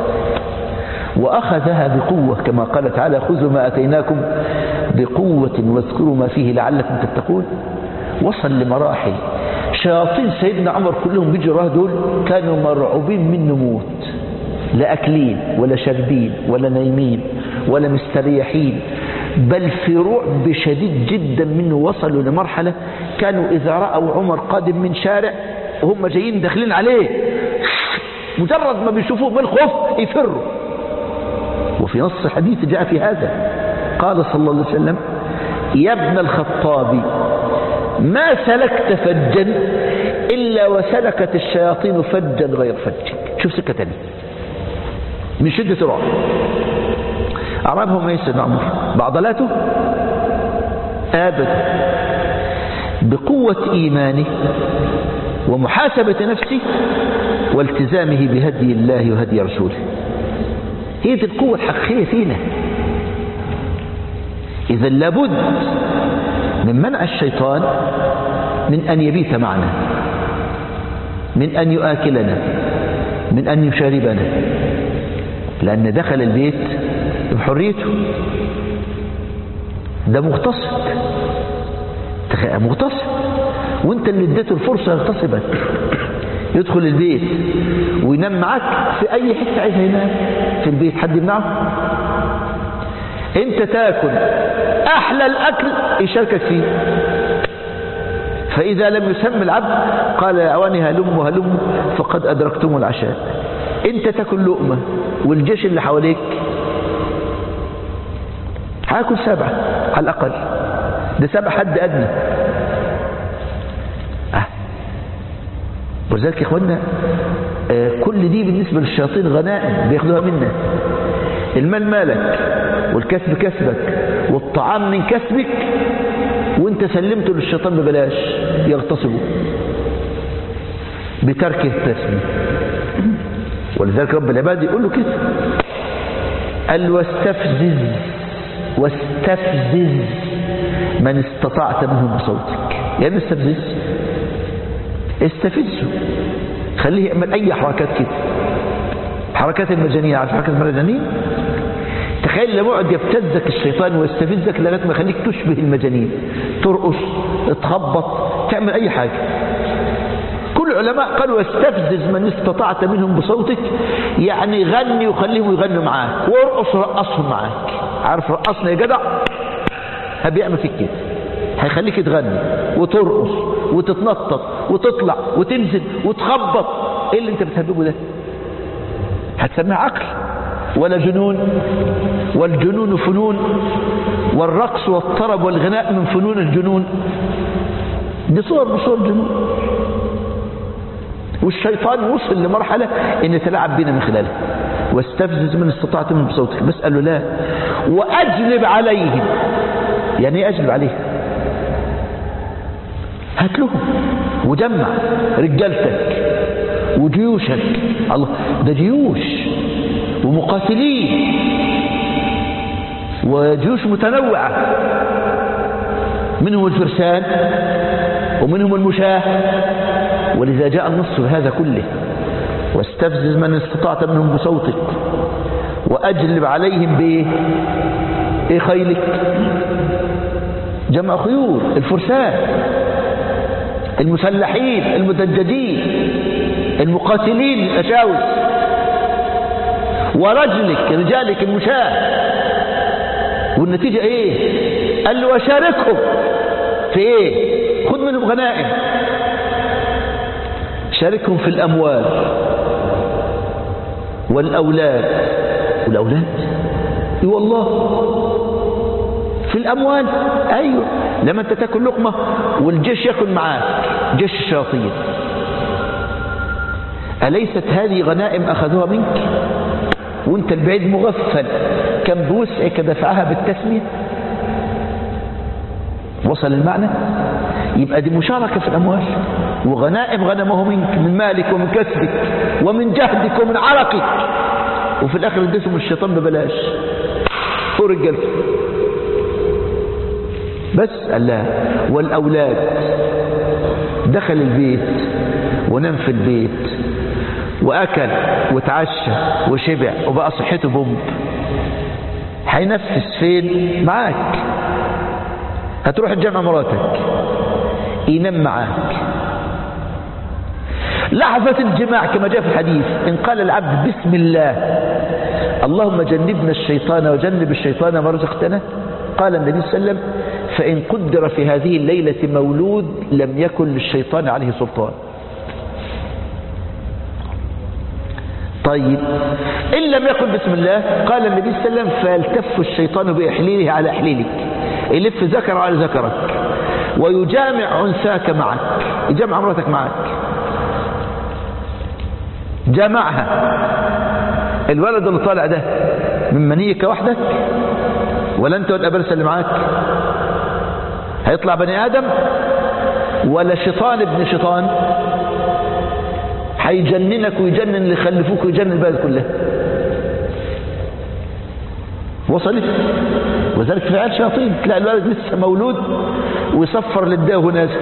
وأخذها بقوة كما قال تعالى: خذوا ما أتيناكم بقوة واذكروا ما فيه لعلكم تتقون، وصل لمراحل شياطين سيدنا عمر كلهم بيجروا دول كانوا مرعوبين من نموت، لا أكلين ولا شاربين ولا نايمين ولا مستريحين، بل في رعب شديد جدا منه. وصلوا لمرحلة كانوا إذا رأوا عمر قادم من شارع وهم جايين داخلين عليه، مجرد ما بيشوفوه بالخوف يفروا. وفي نص الحديث جاء في هذا قال صلى الله عليه وسلم: يا ابن الخطاب ما سلكت فجا إلا وسلكت الشياطين فجا غير فجك. شوف سكة تانية من شدة الرعب. أعرابهم ايه سيدنا عمر؟ بعضلاته؟ أبدا، بقوة إيمانه ومحاسبة نفسه والتزامه بهدي الله وهدي رسوله. هي دي القوة الحقيقية فينا. إذا لابد من منع الشيطان من أن يبيت معنا، من أن يؤكلنا، من أن يشاربنا، لأن دخل البيت بحريته. ده مغتصب، مغتصب وانت اللي اديته الفرصة يغتصبك، يدخل البيت وينام معك في اي حتة عايزها ينام في البيت، حد يمنعه؟ انت تاكل احلى الاكل يشاركك فيه، فاذا لم يسمى العبد قال يا اواني هلم هلم فقد ادركتم العشاء. انت تاكل لقمة والجيش اللي حواليك هاكل سبعة على الاقل، ده سبع حد ادنى. أه. ولذلك يا اخوانا آه كل دي بالنسبة للشياطين غنائم بياخدوها منا. المال مالك والكسب كسبك والطعام من كسبك، وانت سلمته للشيطان ببلاش يغتصبه بترك التسمية. ولذلك رب العباد يقول له كده، قال واستفزز واستفزز من استطعت منهم بصوتك. يعني استفزز، استفزه، خليه يعمل اي حركات كده، حركات المجانين. عارف حركات المجانين؟ تخيل لما يقعد يبتزك الشيطان ويستفزك لغايه ما يخليك تشبه المجانين، ترقص، تخبط، تعمل اي حاجه. كل العلماء قالوا واستفزز من استطعت منهم بصوتك، يعني غني وخليهم يغنوا معاك، وارقص رقصهم معاك. عارف رقصنا يا جدع؟ هبيعمل فيك كده، هيخليك تغني وترقص وتتنطط وتطلع وتنزل وتخبط. ايه اللي انت بتهببه ده؟ هتسميه عقل ولا جنون؟ والجنون فنون، والرقص والطرب والغناء من فنون الجنون. دي صور من صور الجنون، والشيطان وصل لمرحلة ان يتلاعب بنا من خلالها. واستفزز من استطعت منهم بصوتك، بس قال له لا واجلب عليهم. يعني ايه اجلب عليهم؟ هات لهم وجمع رجالتك وجيوشك. الله، ده جيوش ومقاتلين وجيوش متنوعة، منهم الفرسان ومنهم المشاة. ولذا جاء النص بهذا كله، واستفزز من استطعت منهم بصوتك وأجلب عليهم بإيه؟ إيه خيلك؟ جمع خيول، الفرسان المسلحين المدججين المقاتلين الأشاوس، ورجلك رجالك المشاة. والنتيجة ايه؟ قال له وشاركهم في ايه؟ خذ منهم غنائم، شاركهم في الأموال والأولاد. والأولاد اي والله في الأموال. أيوه، لما أنت تأكل لقمة والجيش يأكل معاك، جيش الشياطين، أليست هذه غنائم أخذوها منك وأنت البعيد مغفل كم بوسعك دفعها بالتسمية؟ وصل المعنى؟ يبقى دي مشاركة في الأموال، وغنائم غنمه منك من مالك ومن كسبك ومن جهدك ومن عرقك، وفي الآخر اديتهم الشيطان ببلاش فوق رجالته. بس قال لا. والأولاد، دخل البيت ونام في البيت وأكل وتعشى وشبع وبقى صحته بومب، هينفس فين؟ معاك. هتروح الجامعة مراتك ينام معاك. لحظة الجماع كما جاء في الحديث، إن قال العبد بسم الله اللهم جنبنا الشيطان وجنب الشيطان ما رزقتنا، قال النبي صلى الله عليه وسلم فإن قدر في هذه الليلة مولود لم يكن للشيطان عليه سلطان. طيب إن لم يكن بسم الله، قال النبي صلى الله عليه وسلم فيلتف الشيطان بإحليله على إحليلك، يلف ذكر على ذكرك ويجامع أنثاك معك، يجمع امرأتك معك. جامعها، الولد اللي طالع ده من منيك وحدك ولا أنت والأبرسة اللي معاك؟ هيطلع بني آدم ولا شيطان ابن شيطان هيجننك ويجنن اللي خلفوك ويجنن البلد كلها؟ وصلت؟ وذلك في عيال شياطين تلاقي الولد لسه مولود ويصفر للداء ونازل.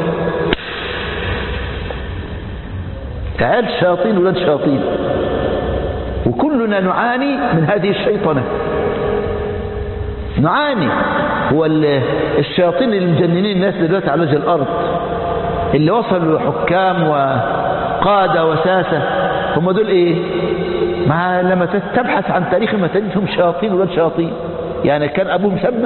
عيال شياطين ولاد شياطين، وكلنا نعاني من هذه الشيطنة، نعاني. هو الشياطين اللي مجننين الناس دلوقتي على وجه الأرض اللي وصلوا حكام وقادة وساسة هم دول ايه؟ مع لما تبحث عن تاريخ ما تجدهم شياطين ولاد شياطين. يعني كان ابوهم سمى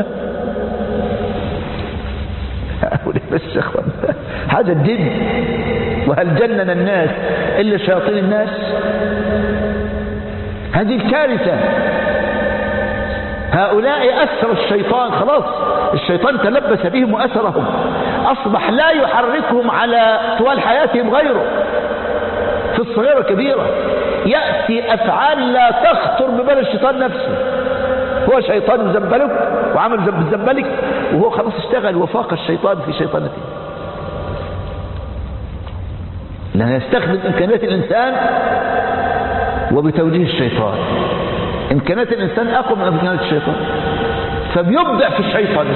بس يا اخوان هذا الجن. وهل جنن الناس الا شياطين الناس؟ هذه الكارثة. هؤلاء أسر الشيطان، خلاص الشيطان تلبس بهم وأسرهم، أصبح لا يحركهم على طوال حياتهم غيره في الصغيرة الكبيرة. يأتي أفعال لا تخطر ببال الشيطان نفسه. هو شيطان زنبلك وعمل زنب الزنبلك وهو خلاص اشتغل وفاق الشيطان في شيطانته، لأنه يستخدم إمكانيات الإنسان وبتوجيه الشيطان. إمكانيات الإنسان أقوى من إمكانيات الشيطان، فبيبدع في الشيطان.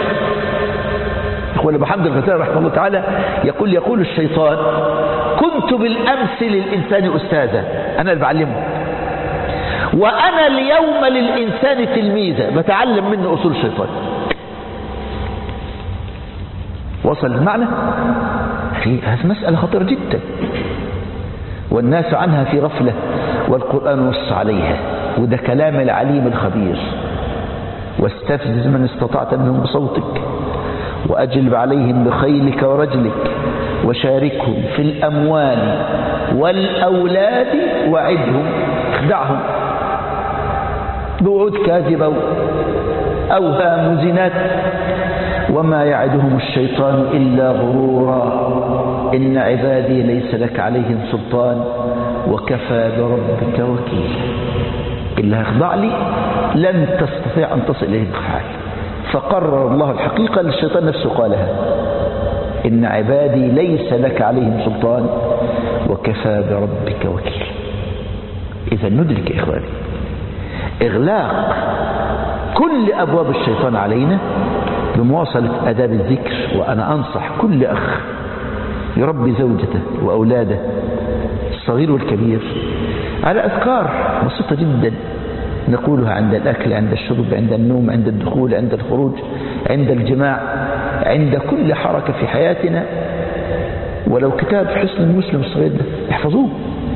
يقول بحمد الغزالي رحمه الله تعالى يقول يقول الشيطان: كنت بالأمس للإنسان أستاذا، أنا اللي بعلمه، وأنا اليوم للإنسان تلميذا، بتعلم منه أصول الشيطان. وصل المعنى؟ هذه مسألة خطيرة جدا، والناس عنها في غفلة، والقرآن نص عليها. وده كلام العليم الخبير: واستفزز من استطعت منهم بصوتك وأجلب عليهم بخيلك ورجلك وشاركهم في الأموال والأولاد وعدهم. اخدعهم بوعود كاذبة أوهام زنات، وما يعدهم الشيطان إلا غرورا. إن عبادي ليس لك عليهم سلطان وكفى بربك وكيلا. إلا اخضع لي لن تستطيع أن تصل إليه بحال. فقرر الله الحقيقة للشيطان نفسه قالها: إن عبادي ليس لك عليهم سلطان وكفى بربك وكيلا. إذا ندرك يا إخواني إغلاق كل أبواب الشيطان علينا بمواصلة آداب الذكر. وأنا أنصح كل أخ يربي زوجته وأولاده الصغير والكبير على أذكار بسيطة جدا نقولها عند الأكل، عند الشرب، عند النوم، عند الدخول، عند الخروج، عند الجماع، عند كل حركة في حياتنا. ولو كتاب حسن المسلم الصغير ده احفظوه،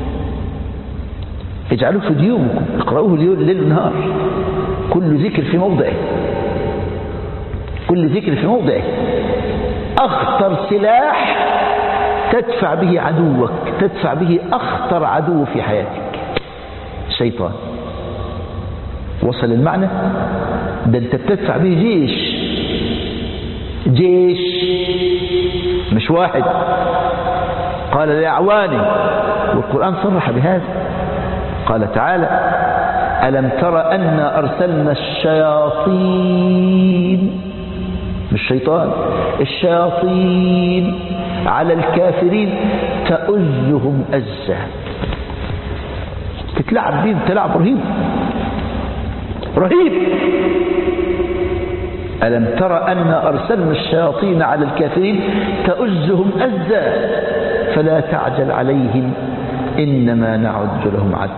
اجعلوه في ديومكم، اقرأوه الليل والنهار. كل ذكر في موضعه، كل ذكر في موضعه. أخطر سلاح تدفع به عدوك، تدفع به أخطر عدو في حياتك، الشيطان. وصل المعنى؟ ده انت بتدفع به جيش، جيش مش واحد. قال لأعواني، والقرآن صرح بهذا، قال تعالى: ألم تر أنا أرسلنا الشياطين، مش الشيطان، الشياطين على الكافرين تأزهم أزا. تتلعب بهم تلعب رهيب رهيب. ألم تر أنا أرسلنا الشياطين على الكافرين تأزهم أزا فلا تعجل عليهم إنما نعد لهم عد.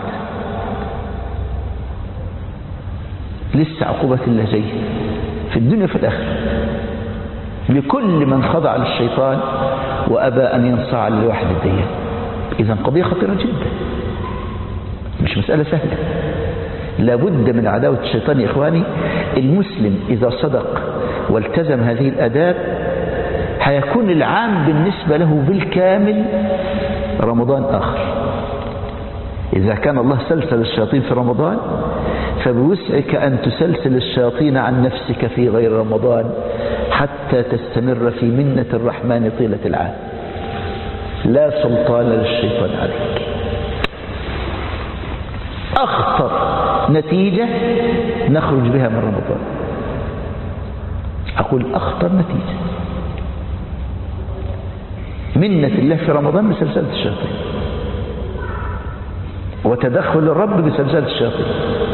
لسه عقوبة الله جاية في الدنيا في الآخرة لكل من خضع للشيطان وأبى أن ينصاع للواحد الديان. إذن قضية خطيرة جدا، مش مسألة سهلة. لابد من عداوة الشيطان يا إخواني. المسلم إذا صدق والتزم هذه الآداب هيكون العام بالنسبة له بالكامل رمضان آخر. إذا كان الله سلسل الشياطين في رمضان فبوسعك أن تسلسل الشياطين عن نفسك في غير رمضان حتى تستمر في منة الرحمن طيلة العام. لا سلطان للشيطان عليك. أخطر نتيجة نخرج بها من رمضان، أقول أخطر نتيجة منة الله في رمضان بسلسلة الشياطين وتدخل الرب بسلسلة الشياطين.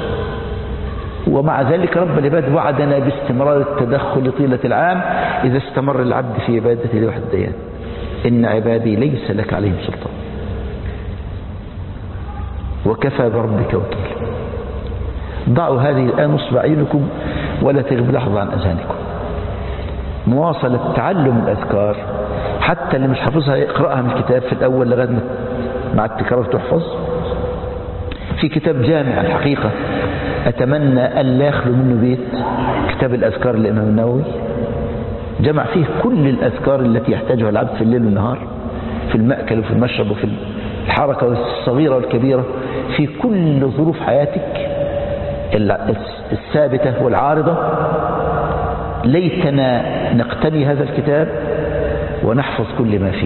ومع ذلك رب العباد وعدنا باستمرار التدخل طيلة العام إذا استمر العبد في عبادته لوحد الديان. إن عبادي ليس لك عليهم سلطان وكفى بربك وكيلا. ضعوا هذه الآن نصب أعينكم ولا تغب لحظة عن أذهانكم. مواصلة تعلم الأذكار حتى اللي مش حافظها يقرأها من الكتاب في الأول لغاية ما مع التكرار تحفظ. في كتاب جامع الحقيقة أتمنى أن لا يخلو منه بيت، كتاب الأذكار للإمام النووي، جمع فيه كل الأذكار التي يحتاجها العبد في الليل والنهار، في المأكل وفي المشرب وفي الحركة الصغيرة والكبيرة، في كل ظروف حياتك الثابتة والعارضة. ليتنا نقتني هذا الكتاب ونحفظ كل ما فيه،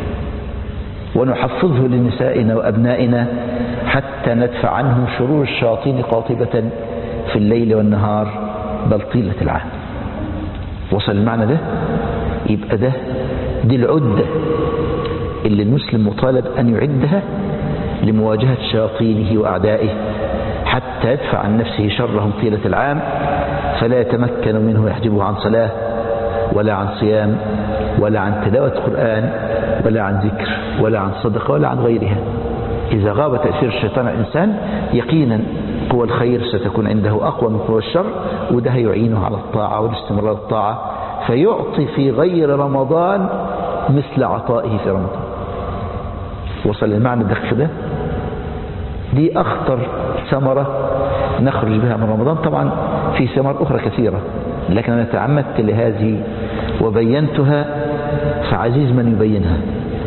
ونحفظه لنسائنا وأبنائنا حتى ندفع عنهم شرور الشياطين قاطبة في الليل والنهار بل طيلة العام. وصل المعنى ده؟ يبقى ده دي العدة اللي المسلم مطالب أن يعدها لمواجهة شياطينه وأعدائه حتى يدفع عن نفسه شرهم طيلة العام، فلا يتمكن منه يحجبه عن صلاة ولا عن صيام ولا عن تلاوة قرآن ولا عن ذكر ولا عن صدقة ولا عن غيرها. إذا غاب تأثير الشيطان على الإنسان يقينا قوى الخير ستكون عنده أقوى من قوى الشر، وده يعينه على الطاعة والاستمرار الطاعة، فيعطي في غير رمضان مثل عطائه في رمضان. وصل المعنى الدقيق ده؟ دي أخطر ثمرة نخرج بها من رمضان. طبعا في ثمار أخرى كثيرة، لكن أنا تعمدت لهذه وبينتها، فعزيز من يبينها،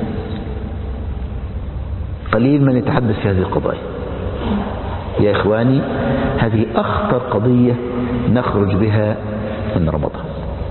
قليل من يتحدث في هذه القضايا. يا إخواني، هذه أخطر قضية نخرج بها من رمضان.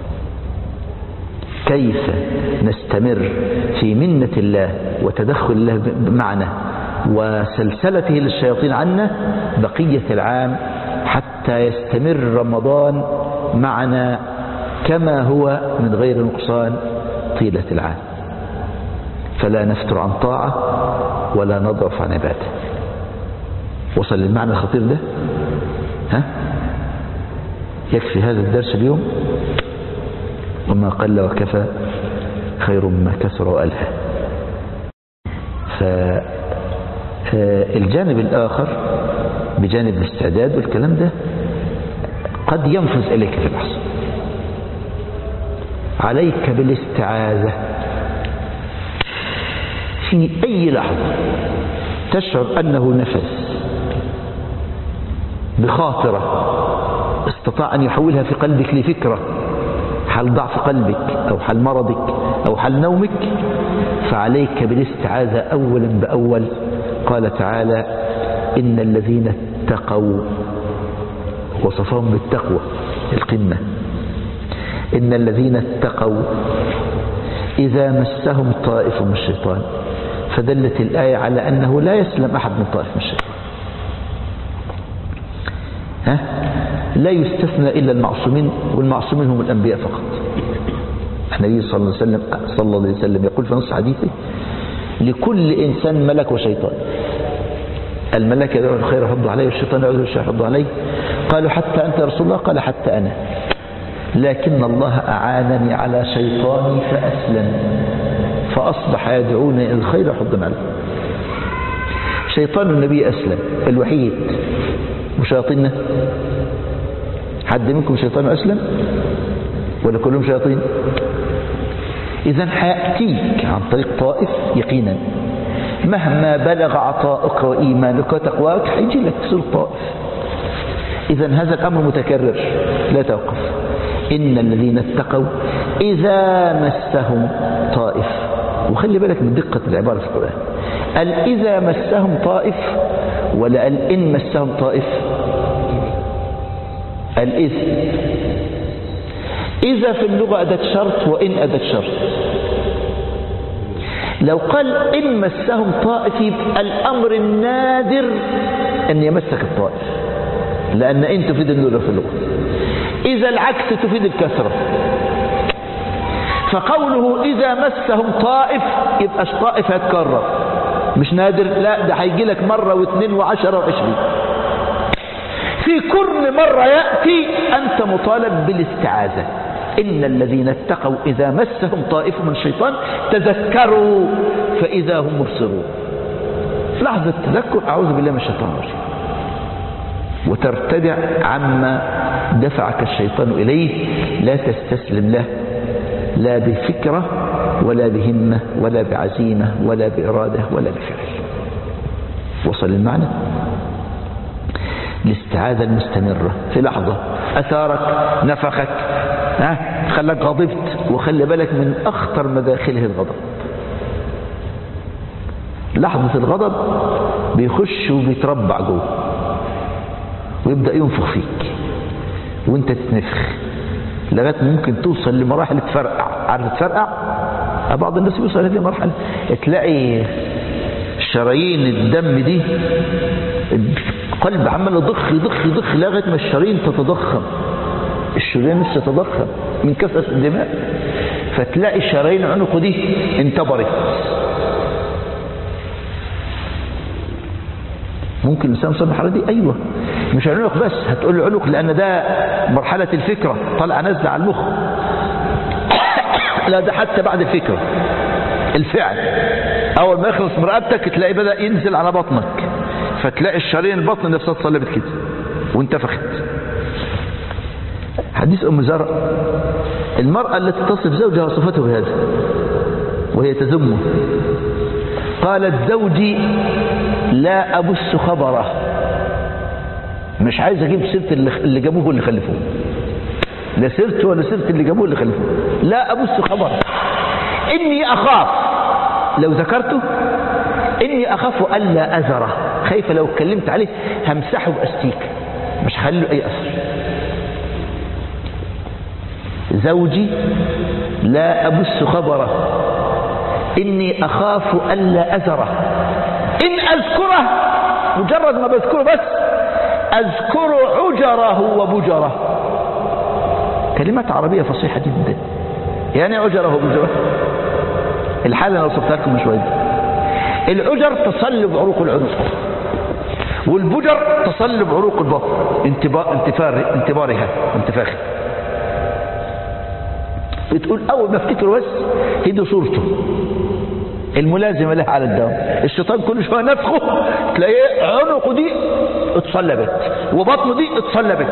كيف نستمر في منة الله وتدخل الله معنا وسلسلته للشياطين عنا بقية العام حتى يستمر رمضان معنا كما هو من غير نقصان طيلة العام، فلا نفتر عن طاعة ولا نضعف عن عبادة. وصل المعنى الخطير ده؟ ها؟ يكفي هذا الدرس اليوم، وما قل وكفى خير مما كثر وألهى. فالجانب الآخر بجانب الاستعداد والكلام ده قد ينفذ إليك في اللحظة. عليك بالاستعاذة في أي لحظة تشعر أنه نفس بخاطرة استطاع أن يحولها في قلبك لفكرة، حال ضعف قلبك أو حال مرضك أو حال نومك، فعليك بالاستعاذة أولا بأول. قال تعالى: إن الذين اتقوا، وصفهم بالتقوى القمة، إن الذين اتقوا إذا مسهم طائف من الشيطان، فدلت الآية على أنه لا يسلم أحد من طائف من الشيطان. ها؟ لا يستثنى إلا المعصومين، والمعصومين هم الأنبياء فقط. النبي صلى الله عليه وسلم صلى الله عليه وسلم يقول في نص حديثه: لكل إنسان ملك وشيطان، الملك يدعو الخير يحض عليه، والشيطان يدعو الشر يحض عليه. قالوا: حتى أنت يا رسول الله؟ قال: حتى أنا، لكن الله أعانني على شيطاني فأسلم، فأصبح يدعوني إلى الخير يحض عليه. شيطان النبي أسلم الوحيد، وشياطيننا حد منكم شيطان أسلم ولا كلهم شياطين؟ إذن حيأتيك عن طريق طائف يقينا، مهما بلغ عطاؤك وإيمانك وتقواك حيجي لك تصير طائف. إذن هذا الأمر متكرر لا توقف. إن الذين اتقوا إذا مسهم طائف، وخلي بالك من دقة العبارة في القرآن، قال إذا مسهم طائف ولا قال إن مسهم طائف؟ قال إذ. إذا في اللغة أداة شرط، وإن أداة شرط. لو قال إن مسهم طائف يبقى الأمر النادر أن يمسك الطائف، لأن إن تفيد النور في اللغة. إذا العكس تفيد الكثرة، فقوله إذا مسهم طائف يبقى طائف هتكرر، مش نادر، لا ده هيجي لك مرة واثنين وعشرة وعشرين. في كل مرة يأتي أنت مطالب بالاستعاذة. إن الذين اتقوا إذا مسهم طائف من الشيطان تذكروا فإذا هم مبصرون. لحظة تذكر أعوذ بالله من الشيطان الرجيم، وترتدع عما دفعك الشيطان إليه. لا تستسلم له، لا بفكرة ولا بهمة ولا بعزيمة ولا بإرادة ولا بفعل. وصل المعنى؟ الاستعاذة المستمرة في لحظة أثارك نفخك ها خلك غضبت، وخلي بالك من أخطر مداخله الغضب. لحظة الغضب بيخش وبيتربع جوه ويبدأ ينفخ فيك وانت تتنفخ لغاية ممكن توصل لمراحل تفرقع. عارف تفرقع؟ بعض الناس بيوصل هذه المرحلة، تلاقي شرايين الدم دي القلب عمال يضخ يضخ يضخ لغاية ما الشرايين تتضخم، الشرايين مش تتضخم من كثرة الدماء، فتلاقي شرايين عنقه دي انتبرت. ممكن الإنسان يوصل المرحلة دي؟ أيوة، مش عنق بس، هتقول له عنق لأن ده مرحلة الفكرة طلع نازلة على المخ. لا، ده حتى بعد الفكرة الفعل أول ما يخلص من رقبتك تلاقي بدأ ينزل على بطنك، فتلاقي الشرايين البطن نفسها اتصلبت كده وانتفخت. حديث أم زرع، المرأة التي تصف زوجها صفته بهذا وهي تذمه، قالت زوجي لا أبث خبره، مش عايز أجيب سيرة اللي جابوه واللي خلفوه، لا سيرته ولا سيرة اللي جابوه واللي خلفوه، لا أبث خبره، إني أخاف لو ذكرته، إني أخاف ألا أذره، خايفة لو اتكلمت عليه همسحه بأستيك مش هخلي له أي أثر. زوجي لا أبث خبره إني أخاف ألا أذره، إن أذكره مجرد ما بذكره بس أذكر عجره وبجره. كلمات عربية فصيحة جدا. يعني عجره وبجره الحالة أنا وصفتها لكم من شوية. العجر تصلب عروق العنق، والبجر تصلب عروق البطن انتبار انتبارها انتفاخها. بتقول أول ما افتكره بس هي دي صورته الملازمة له على الدوام. الشيطان كل شوية نفخه تلاقيه عنقه دي اتصلبت وبطنه دي اتصلبت.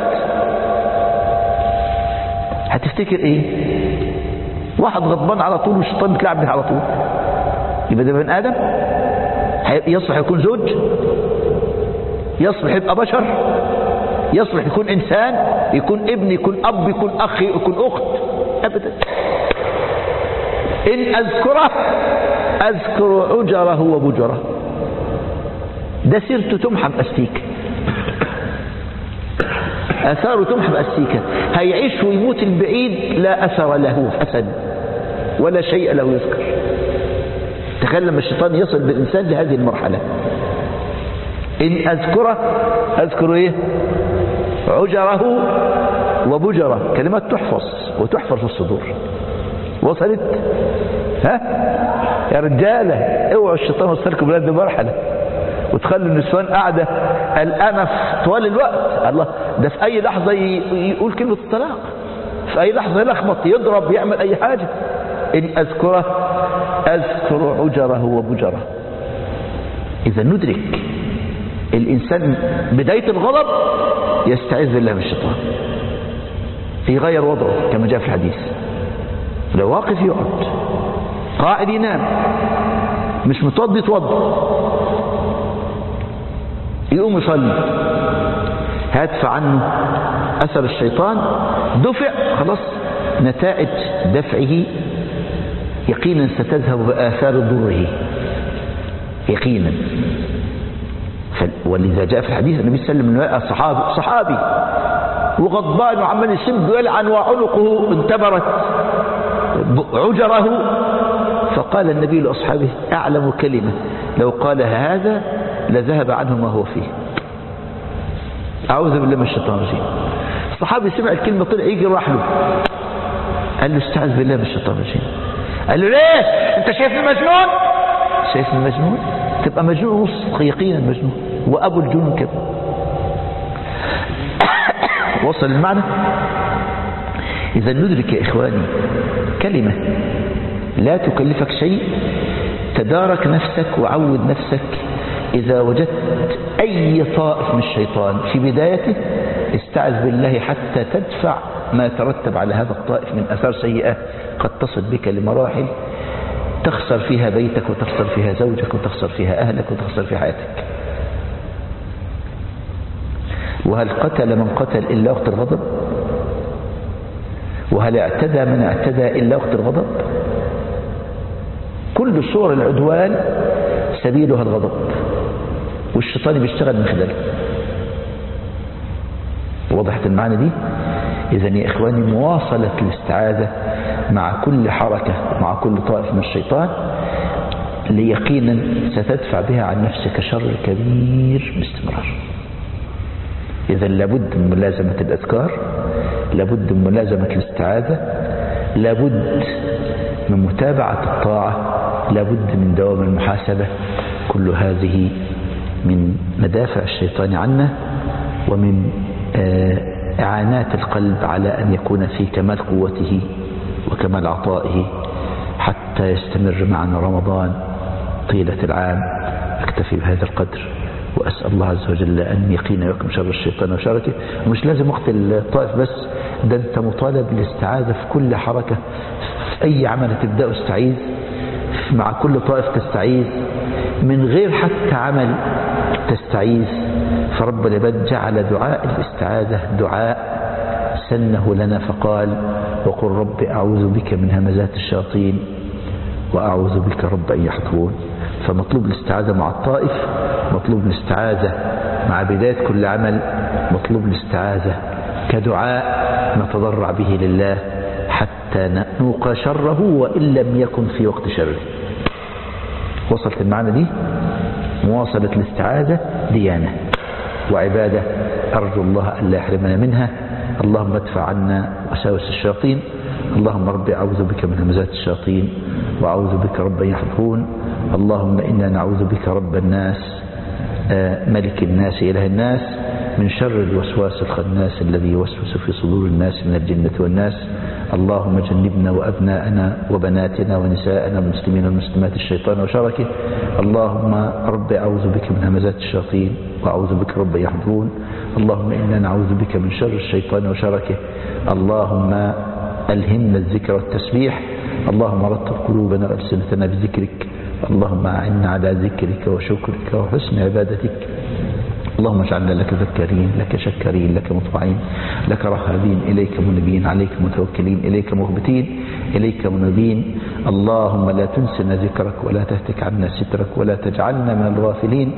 هتفتكر ايه؟ واحد غضبان على طول والشيطان بتلعب به على طول، يبقى ده بني آدم؟ يصلح يكون زوج؟ يصلح يبقى بشر؟ يصلح يكون إنسان؟ يكون ابن، يكون أب، يكون أخ، يكون أخت؟ أبدا. إن أذكره أذكر عجره وبجره، ده سيرته تمحى بأستيكة، أثاره تمحى بأستيكة، هيعيش ويموت البعيد لا أثر له في أسد ولا شيء له يذكر. تخيل لما الشيطان يصل بالإنسان لهذه المرحلة. إن أذكره أذكر إيه؟ عجره وبجره، كلمات تحفظ وتحفظ في الصدور. وصلت؟ ها يا رجالة اوعوا الشيطان وصلكم بهذه المرحلة وتخلوا النسوان قاعدة قلقانة في طوال الوقت. الله، ده في أي لحظة يقول كلمة الطلاق، في أي لحظة يلخبط يضرب يعمل أي حاجة. إن أذكره أذكر عجره وبجره. إذا ندرك الإنسان بداية الغضب يستعيذ بالله من الشيطان، يغير وضعه كما جاء في الحديث. لو واقف يقعد، قاعد ينام، مش متوضي يتوضى، يقوم يصلي، هدفع عنه أثر الشيطان، دفع خلاص. نتائج دفعه يقينا ستذهب بآثار ضره يقينا. ولذا جاء في الحديث النبي صلى الله عليه وسلم صحابي صحابي وغضبان وعمال يسب ويلعن وعنقه انتبرت عجره، فقال النبي لأصحابه أعلم كلمة لو قال هذا لذهب عنه ما هو فيه. أعوذ بالله من الشيطان الرجيم. الصحابي سمع الكلمة طلع يجي راح له قال له استعذ بالله من الشيطان الرجيم. قال له ليه؟ انت شايفني مجنون؟ شايفني مجنون؟ تبقى مجنون نص، يقينا مجنون، وأبو الجنون كده. وصل المعنى؟ إذا ندرك يا إخواني كلمة لا تكلفك شيء، تدارك نفسك وعود نفسك. إذا وجدت أي طائف من الشيطان في بدايته استعذ بالله حتى تدفع ما ترتب على هذا الطائف من أثار سيئة قد تصل بك لمراحل تخسر فيها بيتك وتخسر فيها زوجك وتخسر فيها أهلك وتخسر في حياتك. وهل قتل من قتل إلا وقت الغضب؟ وهل اعتدى من اعتدى إلا وقت الغضب؟ كل صور العدوان سبيلها الغضب، والشيطان بيشتغل من خلاله. وضحت المعنى دي؟ إذن يا إخواني، مواصلة الاستعاذة مع كل حركة مع كل طائف من الشيطان ليقينا ستدفع بها عن نفسك شر كبير باستمرار. إذن لابد من ملازمة الأذكار، لابد من ملازمة الاستعاذة، لابد من متابعة الطاعة، لابد من دوام المحاسبة. كل هذه من مدافع الشيطان عنا، ومن إعانات القلب على أن يكون في كمال قوته وكمال عطائه حتى يستمر معنا رمضان طيلة العام. أكتفي بهذا القدر، وأسأل الله عز وجل أن يقينا ويقم شر الشيطان وشركه. ومش لازم وقت الطائف بس، ده أنت مطالب بالاستعاذة في كل حركة، في أي عمل تبدأ استعيذ، مع كل طائف تستعيذ، من غير حتى عمل تستعيذ. فرب العباد جعل دعاء الاستعاذة دعاء سنه لنا فقال: وقل رب أعوذ بك من همزات الشياطين وأعوذ بك رب أن يحضرون. فمطلوب الاستعاذة مع الطائف، مطلوب الاستعاذة مع بداية كل عمل، مطلوب الاستعاذة كدعاء نتضرع به لله حتى نوقى شره وإن لم يكن في وقت شره. وصلت المعنى دي؟ مواصلة الاستعاذة ديانة وعبادة، أرجو الله أن لا يحرمنا منها. اللهم ادفع عنا وساوس الشياطين. اللهم رب أعوذ بك من همزات الشياطين وأعوذ بك رب أن يحضرون. اللهم إنا نعوذ بك رب الناس ملك الناس إله الناس من شر الوسواس الخناس الذي يوسوس في صدور الناس من الجنة والناس. اللهم جنبنا وأبناءنا وبناتنا ونساءنا والمسلمين والمسلمات الشيطان وشركه. اللهم رب أعوذ بك من همزات الشياطين وأعوذ بك رب يحضرون. اللهم إنا نعوذ بك من شر الشيطان وشركه. اللهم ألهمنا الذكر والتسبيح. اللهم رتب قلوبنا وألسنتنا بذكرك. اللهم أعنا على ذكرك وشكرك وحسن عبادتك. اللهم اجعلنا لك ذكارين، لك شكارين، لك مطوعين، لك رهابين، إليك منيبين، عليك متوكلين، إليك مخبتين، إليك منيبين. اللهم لا تنسنا ذكرك ولا تهتك عنا سترك ولا تجعلنا من الغافلين.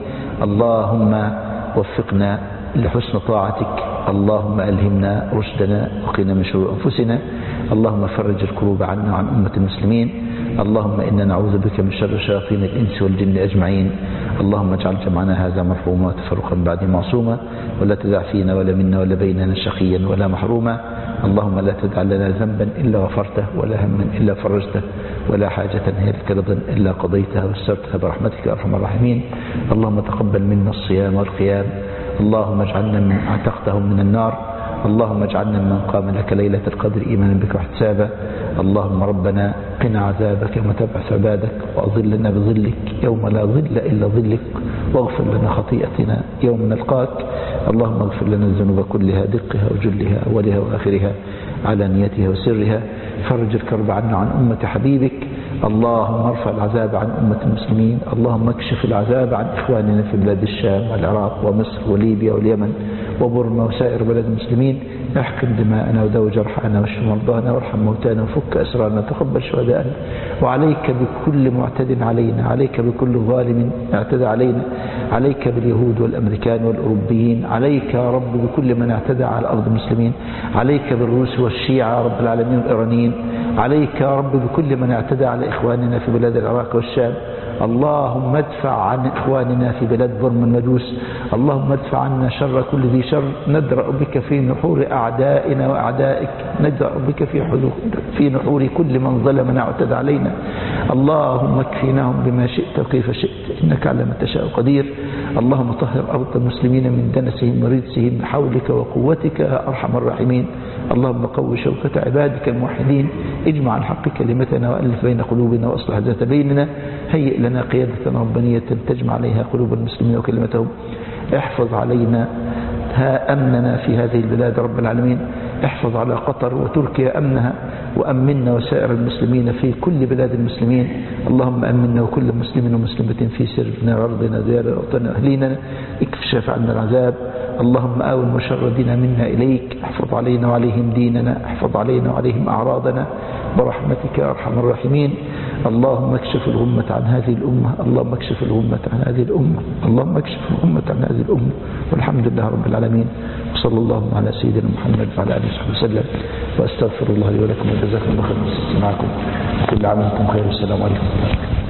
اللهم وفقنا لحسن طاعتك. اللهم ألهمنا رشدنا وقنا من شرور أنفسنا. اللهم فرج الكروب عنا وعن أمة المسلمين. اللهم إنا نعوذ بك من شر شياطين الإنس والجن أجمعين. اللهم اجعل جمعنا هذا مرحوما وتفرقا بعد معصوما، ولا تدع فينا ولا منا ولا بيننا شقيا ولا محروما. اللهم لا تدع لنا ذنبا إلا غفرته، ولا هما إلا فرجته، ولا حاجة هي لك رضا إلا قضيتها ويسرتها برحمتك يا أرحم الراحمين. اللهم تقبل منا الصيام والقيام. اللهم اجعلنا من اعتقتهم من النار. اللهم اجعلنا من قام لك ليلة القدر إيمانا بك واحتسابا. اللهم ربنا قنا عذابك يوم تبعث عبادك، وأظلنا بظلك يوم لا ظل إلا ظلك، واغفر لنا خطيئتنا يوم نلقاك. اللهم اغفر لنا الذنوب كلها دقها وجلها أولها وآخرها علانيتها وسرها. فرج الكرب عنا عن أمة حبيبك. اللهم ارفع العذاب عن أمة المسلمين. اللهم اكشف العذاب عن إخواننا في بلاد الشام والعراق ومصر وليبيا واليمن وبرما وسائر بلاد المسلمين. احقن دماءنا وداو جرحنا واشف مرضانا وارحم موتانا وفك أسرارنا تقبل شهداءنا. وعليك بكل معتد علينا، عليك بكل ظالم اعتدى علينا، عليك باليهود والأمريكان والأوروبيين، عليك يا رب بكل من اعتدى على أرض المسلمين، عليك بالروس والشيعة رب العالمين الإيرانيين، عليك يا رب بكل من اعتدى على إخواننا في بلاد العراق والشام. اللهم ادفع عن إخواننا في بلاد ظلم المجوس. اللهم ادفع عنا شر كل ذي شر. ندرأ بك في نحور أعدائنا وأعدائك، ندرأ بك في في نحور كل من ظلمنا واعتدى علينا. اللهم اكفيناهم بما شئت وكيف شئت، إنك على ما تشاء قدير. اللهم طهر أرض المسلمين من دنسهم ورجسهم بحولك وقوتك يا أرحم الراحمين. اللهم قوي شوكة عبادك الموحدين. اجمع عن حق كلمتنا وألف بين قلوبنا وأصلح ذات بيننا. هيئ لنا قيادة ربانية تجمع عليها قلوب المسلمين وكلمتهم. احفظ علينا ها أمننا في هذه البلاد رب العالمين. احفظ على قطر وتركيا أمنها، وأمنا وسائر المسلمين في كل بلاد المسلمين. اللهم أمنا وكل مسلم ومسلمة في سرنا وأرضنا ديار أوطاننا أهلينا، اكفش عنا العذاب. اللهم آون مشردين منا إليك، احفظ علينا وعليهم ديننا، احفظ علينا وعليهم أعراضنا برحمتك يا أرحم الراحمين. اللهم اكشف الغمة عن هذه الأمة، اللهم اكشف الغمة عن هذه الأمة، اللهم اكشف الغمة عن هذه الأمة، والحمد لله رب العالمين. وصلى الله على سيدنا محمد وعلى آله وصحبه وسلم، وأستغفر الله لي ولكم وجزاكم الله خيرا. معكم كل عام وانتم خير، والسلام عليكم.